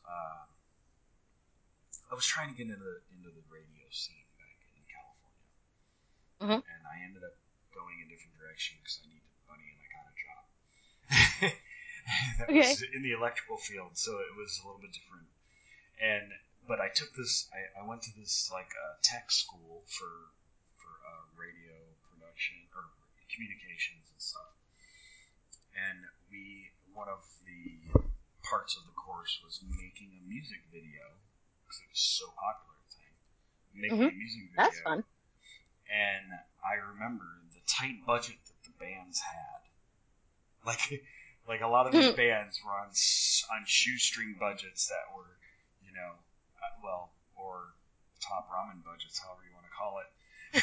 I was trying to get into the radio scene back in California, and I ended up going a different direction because I needed money and I got a job. That was in the electrical field, so it was a little bit different. but I took this. I went to this like tech school for radio production or communications and stuff. And one of the parts of the course was making a music video because it was so popular at the time. Making a music video. That's fun. And I remember the tight budget that the bands had. Like a lot of these bands were on shoestring budgets that were, or top ramen budgets, however you want to call it.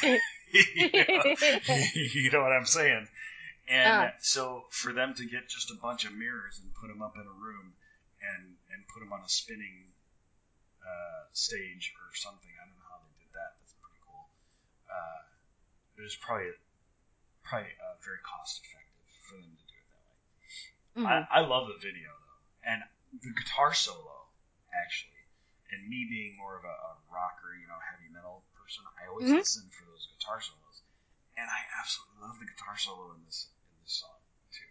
You know what I'm saying? And so for them to get just a bunch of mirrors and put them up in a room and put them on a spinning stage or something, I don't know how they did that. That's pretty cool. It was probably very cost effective for them to do it that way. I love the video though, and the guitar solo actually. And me being more of a rocker, heavy metal person, I always listen for those guitar solos, and I absolutely love the guitar solo in this song too.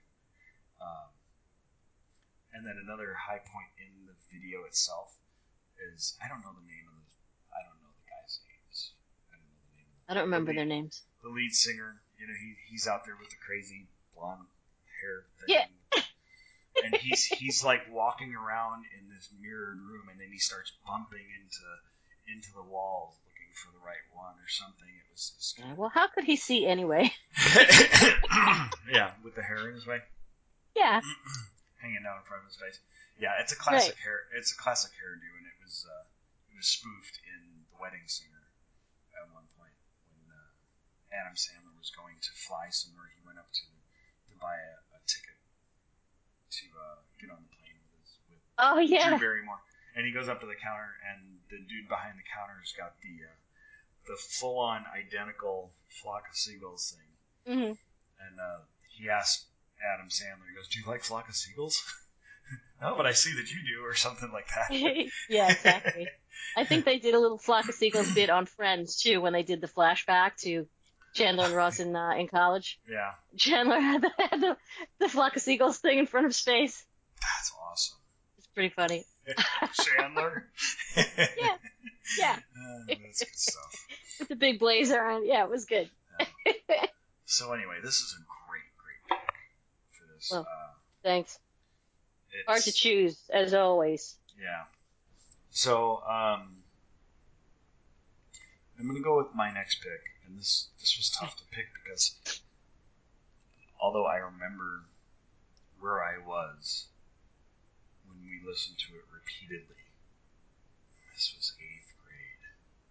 And then another high point in the video itself is I don't know the guys' names. I don't remember their names. The lead singer, he's out there with the crazy blonde hair thing. Yeah. And he's like walking around in this mirrored room, and then he starts bumping into the walls looking for the right one or something. It was just well, how could he see anyway? Yeah, with the hair in his way. Yeah. Hanging down in front of his face. Yeah, it's a classic hair. It's a classic hairdo, and it was spoofed in The Wedding Singer at one point when Adam Sandler was going to fly somewhere. He went up to buy a ticket to get on the plane with Drew Barrymore, and he goes up to the counter, and the dude behind the counter's got the full-on identical Flock of Seagulls thing, and he asked Adam Sandler, he goes, "Do you like Flock of Seagulls?" "No, but I see that you do," or something like that. Yeah, exactly. I think they did a little Flock of Seagulls bit on Friends too when they did the flashback to Chandler and Ross in college. Yeah. Chandler had the Flock of Seagulls thing in front of his face. That's awesome. It's pretty funny. Chandler? Yeah. That's good stuff. With the big blazer on. Yeah, it was good. Yeah. So anyway, this is a great pick for this. Well, thanks. Hard to choose, as always. Yeah. So, I'm going to go with my next pick. And this was tough to pick because although I remember where I was when we listened to it repeatedly, this was 8th grade.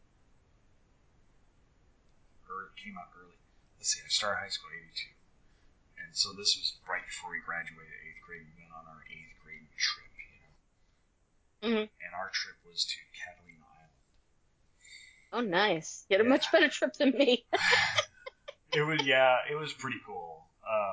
It came out early. Let's see, I started high school in 82. And so this was right before we graduated 8th grade. We went on our 8th grade trip, And our trip was to Catalina Island. Oh, nice. You had a much better trip than me. It was pretty cool.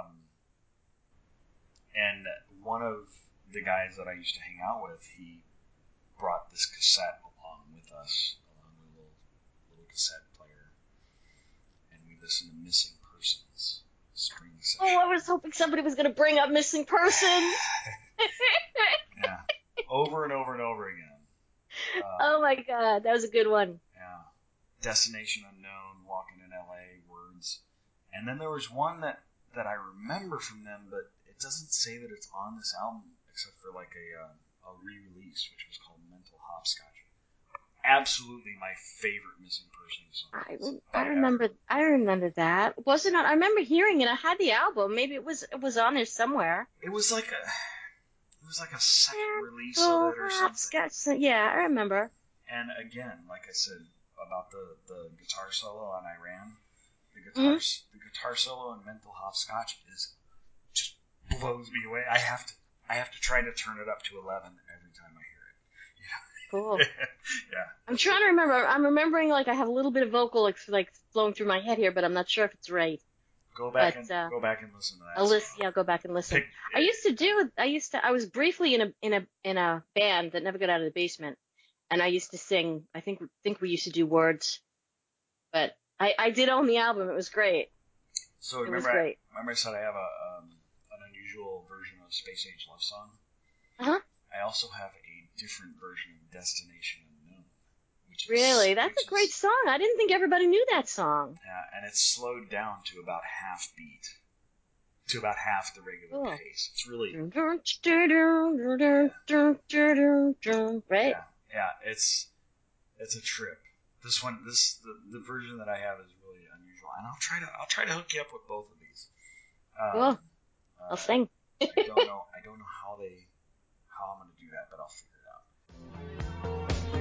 And one of the guys that I used to hang out with, he brought this cassette along with us, along with a little cassette player, and we listened to Missing Persons Spring Session. Oh, I was hoping somebody was going to bring up Missing Persons. Yeah, over and over and over again. Oh my God, that was a good one. Yeah, Destination Unknown, Walking in L.A., Words, and then there was one that I remember from them, but it doesn't say that it's on this album except for like a re-release, which was called Mental Hopscotch. Absolutely my favorite Missing Persons song. I remember that. Wasn't it? I remember hearing it. I had the album. Maybe it was on there somewhere. It was like a second release of it or something. Yeah, I remember. And again, like I said about the guitar solo on Iran, the guitar solo on Mental Hopscotch just blows me away. I have to try to turn it up to 11 every time I hear it. Cool. Yeah. I'm trying to remember. I'm remembering like I have a little bit of vocal like flowing through my head here, but I'm not sure if it's right. Go back and listen to that. I'll go back and listen. I was briefly in a band that never got out of the basement, and I used to sing. I think we used to do Words, but I did own the album. It was great. So remember I said I have an unusual version of Space Age Love Song. Uh-huh. I also have a different version of Destination Unknown. Really? That's a great song. I didn't think everybody knew that song. Yeah, and it's slowed down to about half beat. To about half the regular pace. It's really... Right? Yeah, it's a trip. This one, the version that I have is really unusual, and I'll try to hook you up with both of these. Cool. I'll sing. I don't know how I'm gonna do that, but I'll figure it out.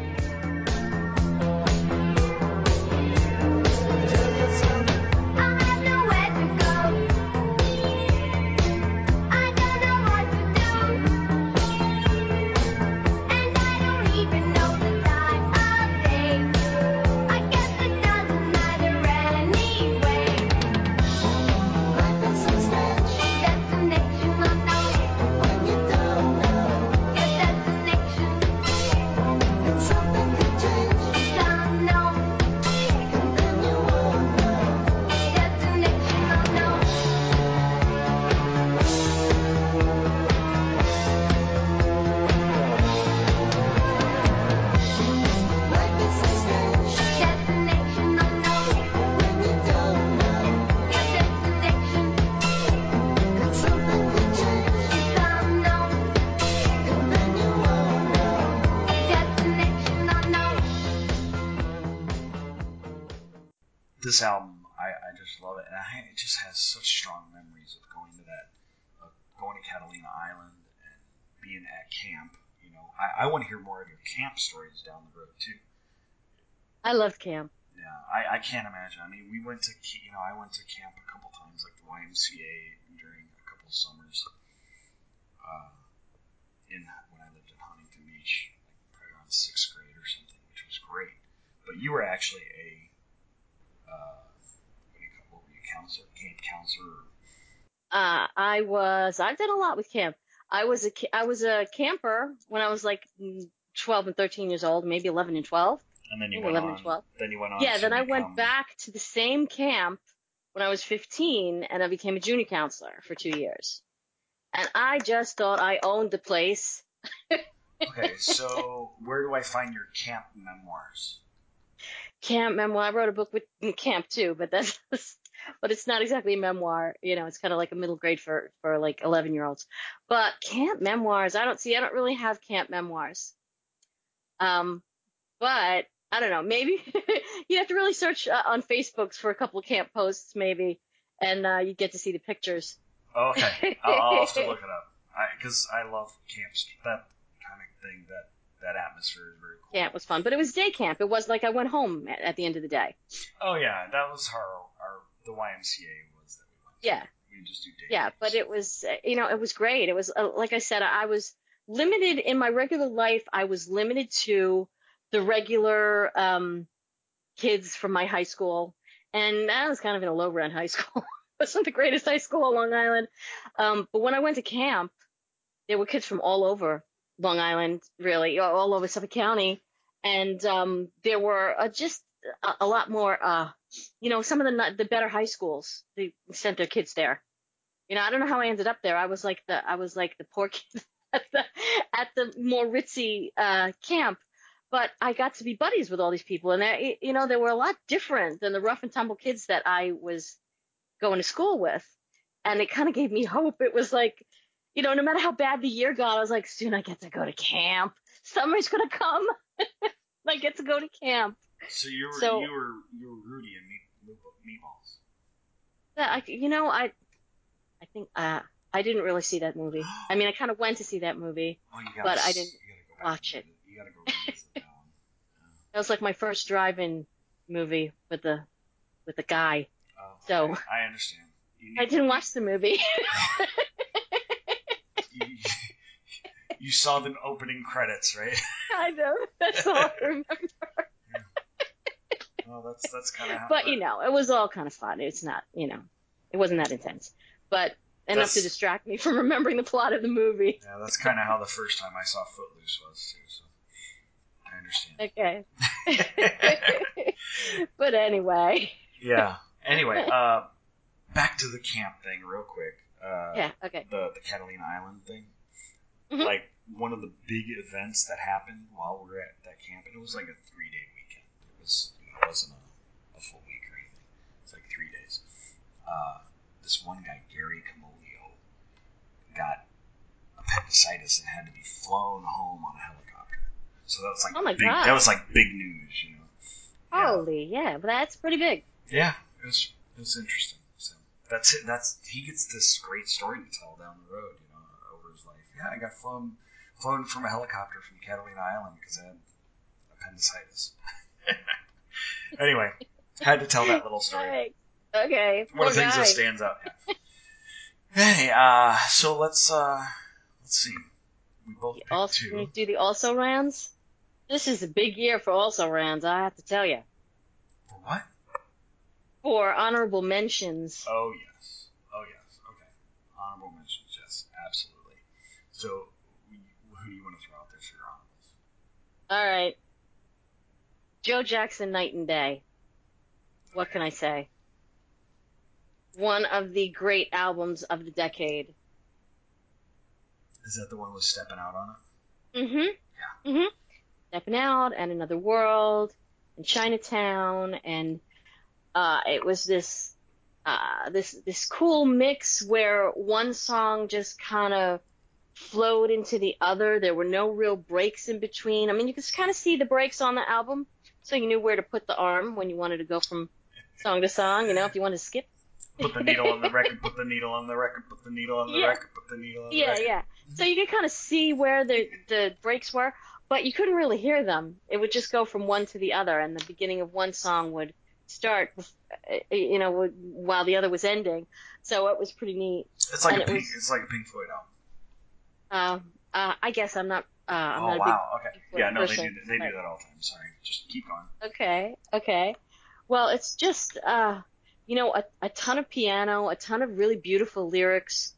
This album, I just love it, and it just has such strong memories of going to Catalina Island and being at camp. You know, I want to hear more of your camp stories down the road too. I loved camp. Yeah, I can't imagine. I mean, I went to camp a couple times, like the YMCA during a couple summers. When I lived in Huntington Beach, like probably around 6th grade or something, which was great. But you were actually a what were you, counselor, camp counselor? I've done a lot with camp. I was a camper when I was like 12 and 13 years old, maybe 11 and 12. And then you maybe went 11 on. and 12. Then you went on. Yeah, to then I become... went back to the same camp when I was 15, and I became a junior counselor for 2 years. And I just thought I owned the place. Okay, so where do I find your camp memoirs? Camp memoir. I wrote a book with camp too, but but it's not exactly a memoir. You know, it's kind of like a middle grade for like 11-year-olds. But camp memoirs, I don't really have camp memoirs. But I don't know. Maybe you have to really search on Facebook for a couple of camp posts, maybe, and you get to see the pictures. Okay, I'll have to look it up because I love camps. That kind of thing, that atmosphere is very cool. Yeah, it was fun, but it was day camp. It was like I went home at the end of the day. Oh yeah, that was the YMCA was that we went to. Yeah, we just do day. Yeah, but it was it was great. It was like I said, I was limited in my regular life. I was limited to the regular kids from my high school, and I was kind of in a low-rent high school. It wasn't the greatest high school on Long Island. But when I went to camp, there were kids from all over Long Island, really, all over Suffolk County. And there were just a lot more, some of the better high schools, they sent their kids there. I don't know how I ended up there. I was like the poor kid at the more ritzy camp. But I got to be buddies with all these people. And, they were a lot different than the rough and tumble kids that I was going to school with. And it kind of gave me hope. It was like, no matter how bad the year got, I was like, soon I get to go to camp. Summer's going to come. I get to go to camp. So you were Rudy and Meatballs. Yeah, I think I didn't really see that movie. I mean, I kind of went to see that movie, but I didn't watch it. You gotta go revisit that one. That was like my first drive-in movie with the guy. Oh, so I understand. I didn't watch the movie. You saw the opening credits, right? I know. That's all I remember. Yeah. Well, that's kind of how. But it was all kind of fun. It's not, it wasn't that intense, but enough to distract me from remembering the plot of the movie. Yeah, that's kind of how the first time I saw Footloose was too. So I understand. Okay. But anyway. Yeah. Anyway, back to the camp thing real quick. Yeah. Okay. The Catalina Island thing. Mm-hmm. Like one of the big events that happened while we were at that camp, and it was like a 3-day weekend. it wasn't a full week or anything. It's like 3 days. This one guy, Gary Camolio, got appendicitis and had to be flown home on a helicopter. So that was like Oh my big, God. that was like big news, you know. Yeah. Holy, yeah, but that's pretty big. Yeah, it was interesting. So that's it. He gets this great story to tell down the road, you know, over his life. Yeah, I got flown from a helicopter from Catalina Island because I had appendicitis. Anyway, had to tell that little story. Right. Okay. One of the poor things guy. that stands out. Hey, so let's see. We both picked Also, two. do the also rans. This is a big year for also rans, I have to tell you. For what? For honorable mentions. Oh yes. Okay. Honorable mentions. Yes, absolutely. So, who do you want to throw out there for your honorables? All right. Joe Jackson, Night and Day. What can I say? One of the great albums of the decade. Is that the one with Stepping Out on it? Mm-hmm. Yeah. Mm-hmm. Stepping Out and Another World and Chinatown, and it was this cool mix where one song just kind of flowed into the other. There were no real breaks in between. I mean, you could kind of see the breaks on the album, so you knew where to put the arm when you wanted to go from song to song, you know, if you wanted to skip. Put the needle on the record, put the needle on the record, put the needle on the Yeah. record, put the needle on the Yeah, record. yeah. So you could kind of see where the breaks were, but you couldn't really hear them. It would just go from one to the other, and the beginning of one song would start, you know, while the other was ending. So it was pretty neat. It's like And a Pink Floyd album. I guess I'm not a Oh big wow, okay. Pink Floyd Yeah, no, person, they do but- that all the time. Sorry, just keep going. Okay. Well, it's just, you know, a ton of piano, a ton of really beautiful lyrics.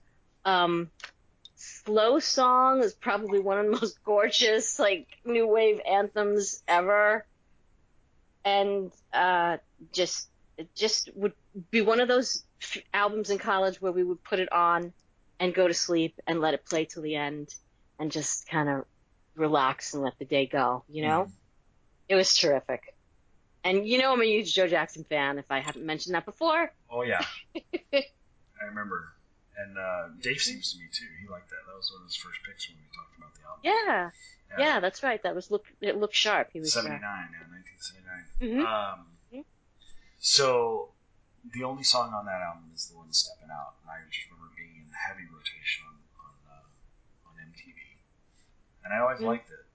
Slow Song is probably one of the most gorgeous, like, new wave anthems ever. And, it just would be one of those albums in college where we would put it on and go to sleep and let it play till the end and just kind of relax and let the day go, you know? Mhm. It was terrific. And you know I'm a huge Joe Jackson fan, if I haven't mentioned that before. Oh yeah, I remember. And Dave seems to be too. He liked that. That was one of his first picks when we talked about the album. Yeah, that's right. It looked sharp. He was 79, yeah, 1979. Mhm. So the only song on that album is the one Stepping Out, and I just remember being in heavy rotation on MTV, and I always liked it.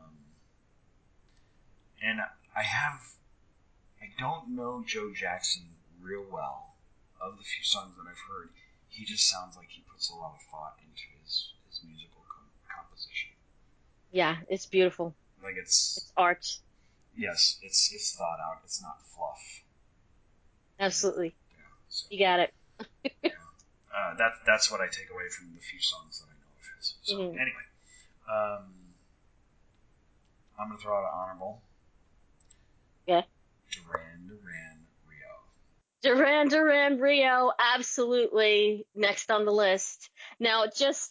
And I don't know Joe Jackson real well. Of the few songs that I've heard, he just sounds like he puts a lot of thought into his musical composition. Yeah, it's beautiful. Like it's Art. yes, it's thought out. It's not fluff. Absolutely. Yeah, so, You got it. yeah. That's what I take away from the few songs that I know of his. So anyway, I'm gonna throw out an honorable. Yeah. Duran Rio, absolutely next on the list. Now,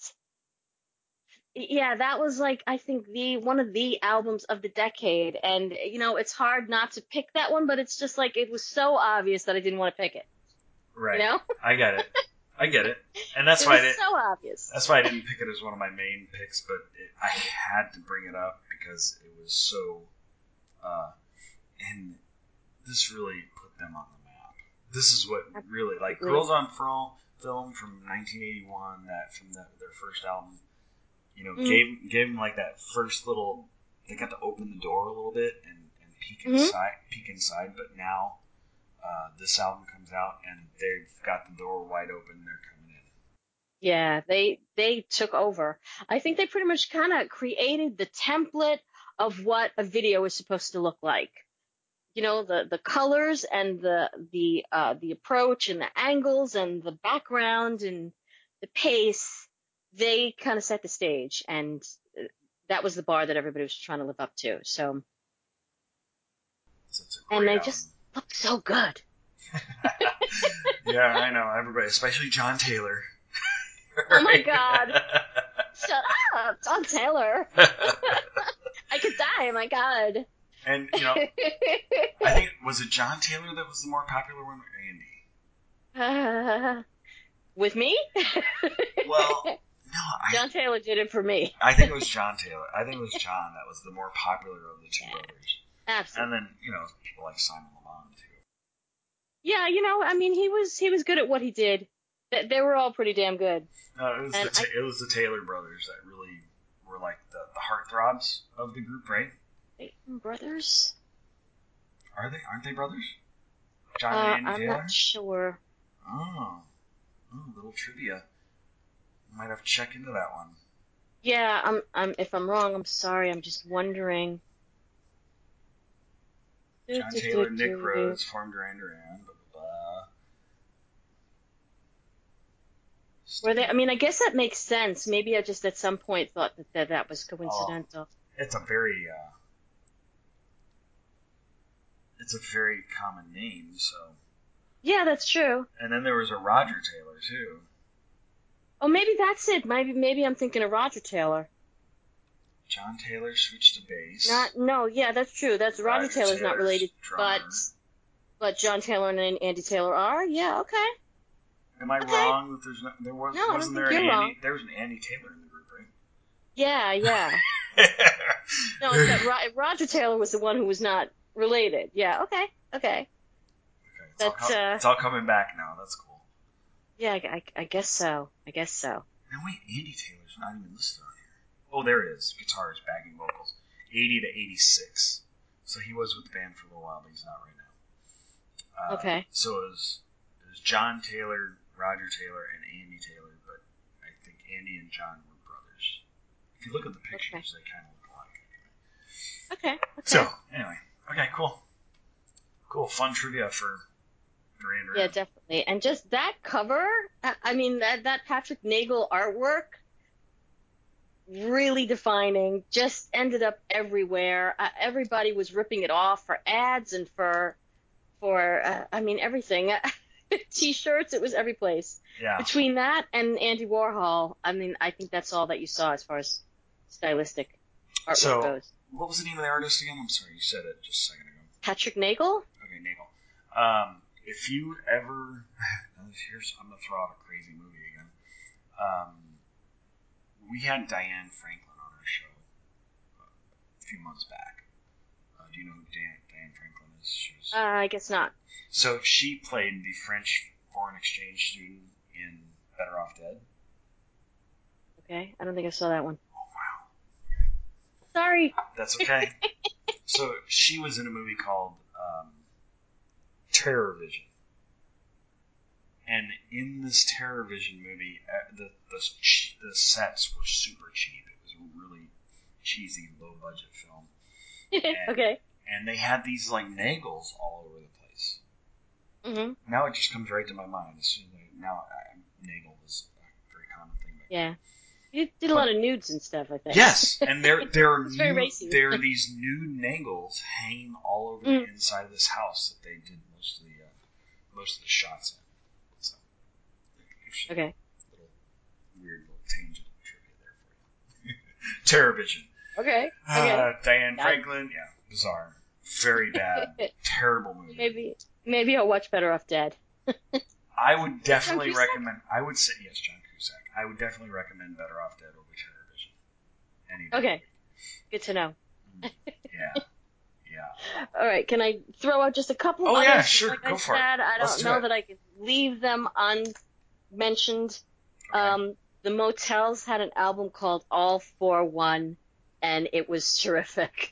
that was like, I think one of the albums of the decade, and you know, it's hard not to pick that one, but it's just like, it was so obvious that I didn't want to pick it. Right. You know? I get it. And that's It why was so obvious. That's why I didn't pick it as one of my main picks, but I had to bring it up because it was so, and this really put them on the map. This is what really, like, Girls on Film from 1981, from their first album, you know, gave them like that first little, they got to open the door a little bit and peek inside, but now this album comes out and they've got the door wide open, they're coming in. Yeah, they took over. I think they pretty much kind of created the template of what a video is supposed to look like. You know, the colors and the approach and the angles and the background and the pace, they kind of set the stage, and that was the bar that everybody was trying to live up to. So, and they just looked so good. Yeah, I know, everybody, especially John Taylor. Oh my God! Shut up, John Taylor. I could die. My God. And, I think, was it John Taylor that was the more popular one, or Andy? With me? Well, no, John Taylor did it for me. I think it was John Taylor. I think it was John that was the more popular of the two brothers. Absolutely. And then, people like Simon Le Bon, too. Yeah, he was good at what he did. They were all pretty damn good. It was the Taylor brothers that really were like the heartthrobs of the group, right? Brothers? Are they? Aren't they brothers? John and Andy Taylor? I'm not sure. Oh, little trivia. Might have to check into that one. Yeah, if I'm wrong, I'm sorry. I'm just wondering. John Taylor, Nick Rhodes, formed Duran Duran, blah, blah, blah. Were they? I mean, I guess that makes sense. Maybe I just at some point thought that was coincidental. It's a very common name, so. Yeah, that's true. And then there was a Roger Taylor too. Oh, maybe that's it. Maybe I'm thinking of Roger Taylor. John Taylor switched to bass. Yeah, that's true. That's Roger Taylor's not related, drummer. but John Taylor and Andy Taylor are. Yeah, okay. Am I wrong that there wasn't there an Andy? There was an Andy Taylor in the group, right? Yeah. No, it's that Roger Taylor was the one who was not related. Yeah, okay. It's all coming back now. That's cool. Yeah, I guess so. Now wait, Andy Taylor's not even listed on here. Oh, there it is. Guitars, backing vocals, 80 to 86. So he was with the band for a little while, but he's not right now. Okay. So it was John Taylor, Roger Taylor, and Andy Taylor, but I think Andy and John were brothers. If you look at the pictures, they kind of look alike. Okay. So, anyway. Okay, cool. Cool, fun trivia for Duran Duran. Yeah, definitely. And just that cover, I mean, that Patrick Nagel artwork, really defining, just ended up everywhere. Everybody was ripping it off for ads and for everything. T-shirts, it was every place. Yeah. Between that and Andy Warhol, I mean, I think that's all that you saw as far as stylistic artwork goes. What was the name of the artist again? I'm sorry, you said it just a second ago. Patrick Nagel? Okay, Nagel. If you ever... I'm going to throw out a crazy movie again. We had Diane Franklin on our show a few months back. Do you know who Diane Franklin is? I guess not. So she played the French foreign exchange student in Better Off Dead. Okay, I don't think I saw that one. Oh, wow. Sorry. That's okay. So she was in a movie called Terror Vision. And in this Terror Vision movie, the sets were super cheap. It was a really cheesy, low-budget film. Okay. And they had these, like, Nagels all over the place. Mm-hmm. Now it just comes right to my mind. Nagel was a very common thing. Yeah. You did a lot of nudes and stuff, I think. Yes, and there are very racy. There are these nude Nagels hanging all over the inside of this house that they did most of the shots in. So, okay. Weird little tangent trivia there for you. Terror Vision. Okay. Diane Franklin. Yeah, bizarre. Very bad. Terrible movie. Maybe I'll watch Better Off Dead. I would definitely recommend. I would say yes, John Cusack. I would definitely recommend Better Off Dead over Terror Vision. Okay, good to know. Yeah. All right, can I throw out just a couple? Oh others? yeah, sure. Like Go for it. I don't know that I can leave them unmentioned. Okay. The Motels had an album called All For One, and it was terrific.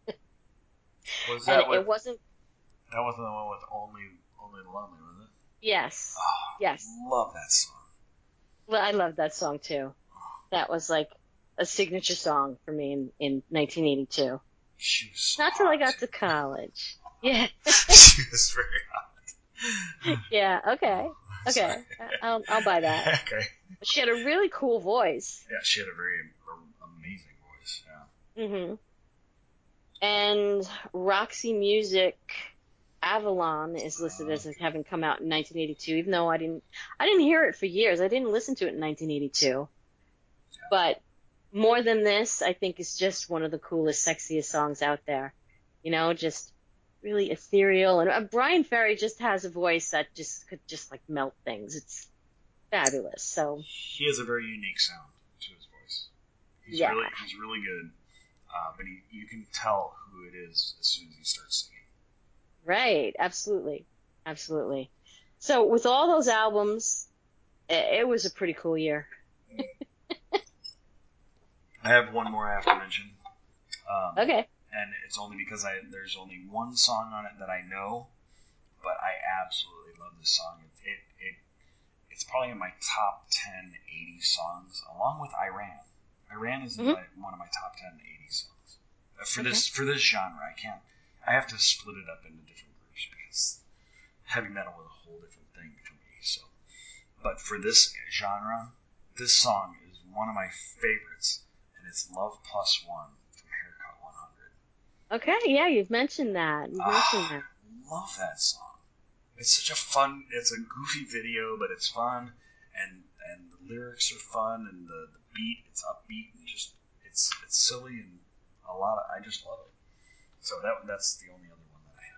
Was that it wasn't? That wasn't the one with Only the Lonely, was it? Yes. Oh, yes. Love that song. Well, I love that song too. That was like a signature song for me in 1982. She was so Not till I got too. to college. Yeah. She was very hot. Yeah. Okay. I'll buy that. Okay. She had a really cool voice. Yeah, she had a very amazing voice. Yeah. Mhm. And Roxy Music Avalon is listed as having come out in 1982, even though I didn't hear it for years. I didn't listen to it in 1982. Yeah. But More Than This, I think, is just one of the coolest, sexiest songs out there. just really ethereal. And Brian Ferry just has a voice that just could just like melt things. It's fabulous. So He has a very unique sound to his voice. yeah, He's really good, but you can tell who it is as soon as he starts singing. right, absolutely, absolutely. So with all those albums, it was a pretty cool year. I have one more I have to mention. Okay. And it's only because there's only one song on it that I know, but I absolutely love this song. It's probably in my top 10 80s songs, along with Iran. Iran is one of my top 10 80s songs. For this genre, I have to split it up into different groups because heavy metal is a whole different thing for me. So, but for this genre, this song is one of my favorites, and it's Love Plus One from Haircut 100. Okay, yeah, you've mentioned that. I love that song. It's such a fun. It's a goofy video, but it's fun, and the lyrics are fun, and the beat, it's upbeat, and just it's silly and I just love it. So that's the only other one that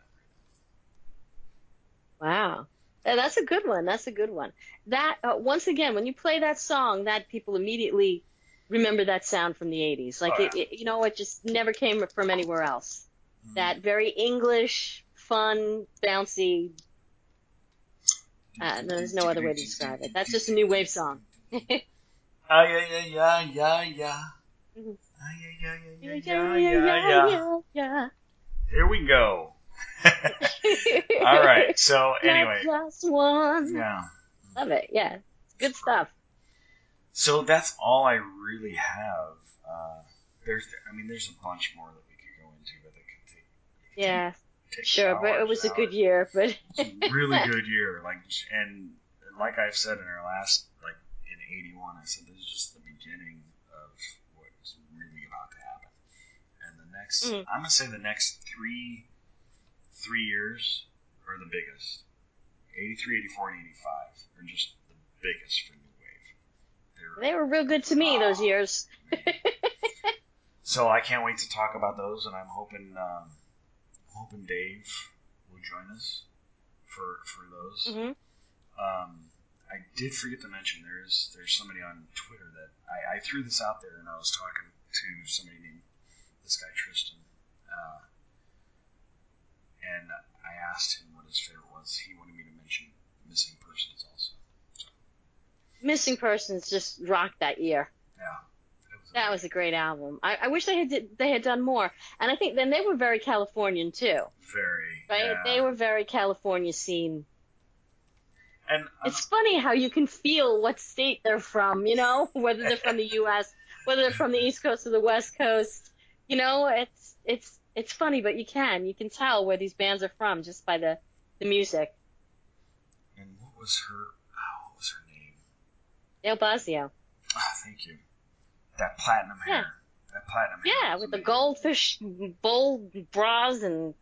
I have. Wow. That's a good one. That's a good one. That once again, when you play that song, that people immediately remember that sound from the 80s. Like it just never came from anywhere else. Mm-hmm. That very English, fun, bouncy. There's no other way to describe it. That's just a new wave song. Yeah. Yeah. Here we go. All right. So anyway, Last one. yeah. Love it. Yeah, it's good stuff. So that's all I really have. There's a bunch more that we could go into, but it could take Sure, but it was a good year. But it's a really good year. Like I've said in our last, in '81, I said this is just the beginning of what's really about to happen. And the next, I'm gonna say the next three years are the biggest. 83, 84, and 85 are just the biggest for New Wave. They were real good to me those years. So I can't wait to talk about those, and I'm hoping Dave will join us for those. Mm-hmm. I did forget to mention there's somebody on Twitter that I threw this out there, and I was talking to somebody named this guy Tristan, and I asked him what his favorite was. He wanted me to mention Missing Persons also. So. Missing Persons just rocked that year. Yeah. That was a great album. I wish they had done more. And I think then they were very Californian too. Very. Right? Yeah. They were very California scene. And it's funny how you can feel what state they're from, whether they're from the U.S., whether they're from the East Coast or the West Coast. It's funny, but you can tell where these bands are from just by the music. And what was her name? Dale Bosio. Thank you. That platinum hair. That platinum hair. Yeah, with the goldfish bowl bras and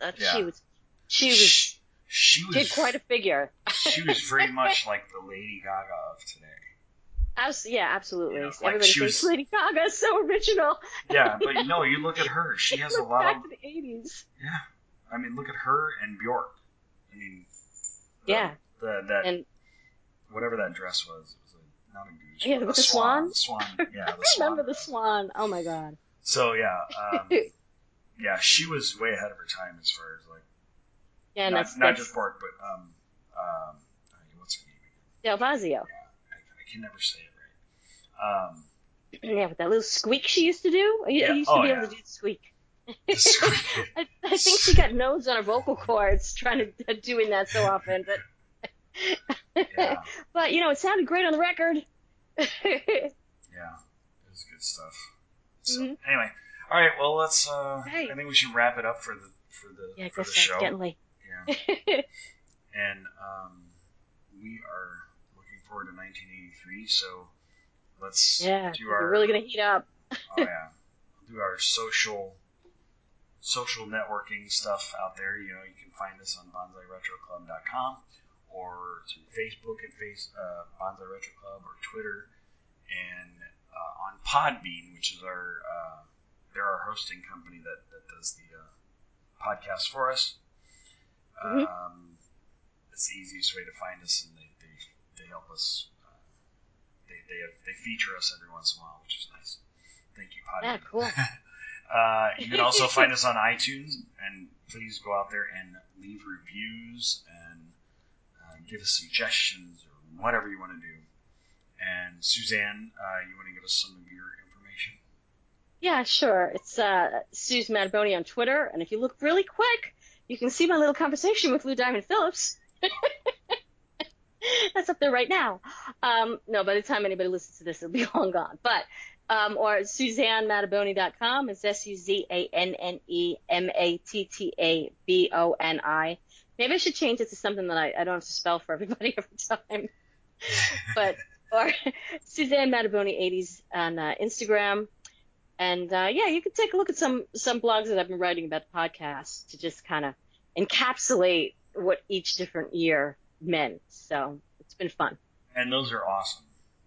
she did quite a figure. She was very much like the Lady Gaga of today. Absolutely. Everybody thinks Lady Gaga is so original. Yeah, but no, you look at her. She has a lot back to the 80s. Yeah, I mean, look at her and Bjork. I mean, and whatever that dress was, it was not a goose. Yeah, with the swan. Swan. Yeah, the I swan. remember the swan. Oh my god. So yeah, she was way ahead of her time as far as not just Bjork, but what's her name again? Del Bosio. Yeah, I can never say it right. Yeah, with that little squeak she used to do. I used to be able to do the squeak. The squeak. I think she got nodes on her vocal cords doing that so often, but but it sounded great on the record. Yeah, it was good stuff. So anyway, all right. Well, let's. I think we should wrap it up for the show. It's getting late. Yeah. And we are looking forward to 1983. So let's do our. We're really gonna heat up. Oh yeah, do our social networking stuff out there. You can find us on bonsairetroclub.com or through Facebook at Bonsai Retro Club or Twitter, and on Podbean, which is they're our hosting company that does the podcast for us. It's the easiest way to find us, and they help us. They feature us every once in a while, which is nice. Thank you, Podbean. Yeah, cool. You can also find us on iTunes, and please go out there and leave reviews and give us suggestions or whatever you want to do. And Suzanne, you want to give us some of your information? Yeah, sure. It's Suze Mataboni on Twitter, and if you look really quick, you can see my little conversation with Lou Diamond Phillips. That's up there right now. No, by the time anybody listens to this, it'll be long gone. But or SuzanneMataboni.com. It's SuzanneMataboni. Maybe I should change it to something that I don't have to spell for everybody every time. But or Suzanne Mataboni 80s on Instagram. And yeah, you can take a look at some blogs that I've been writing about the podcast to just kind of encapsulate what each different year meant. So it's been fun. And those are awesome.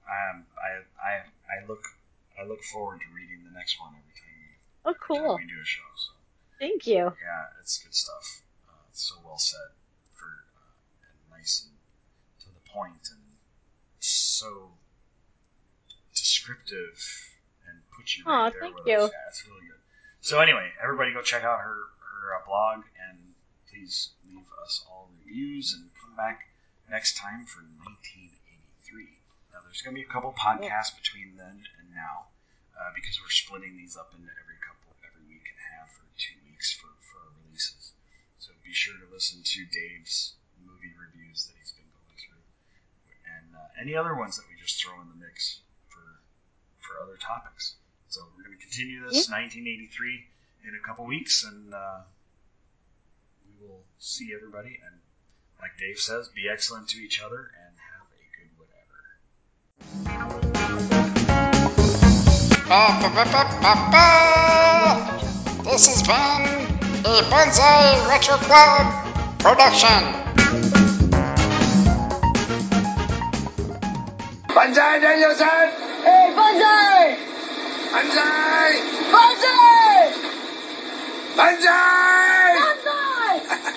I look forward to reading the next one every time cool. we do a show. So Thank you. yeah, it's good stuff. It's so well said and nice and to the point and so descriptive and puts you right there thank with you. us. Yeah, it's really good. So anyway, everybody go check out her blog and please leave us all reviews and come back next time for 1983. Now there's going to be a couple podcasts between then and now because we're splitting these up into every week and a half or 2 weeks for our releases. So be sure to listen to Dave's movie reviews that he's been going through and any other ones that we just throw in the mix for other topics. So we're going to continue this 1983 in a couple weeks, and we will see everybody. And like Dave says, be excellent to each other and have a good whatever. This has been a Bonsai Retro Club production. Bonsai Danielson! Hey, Bonsai! Bonsai! Bonsai! Bonsai! Bonsai!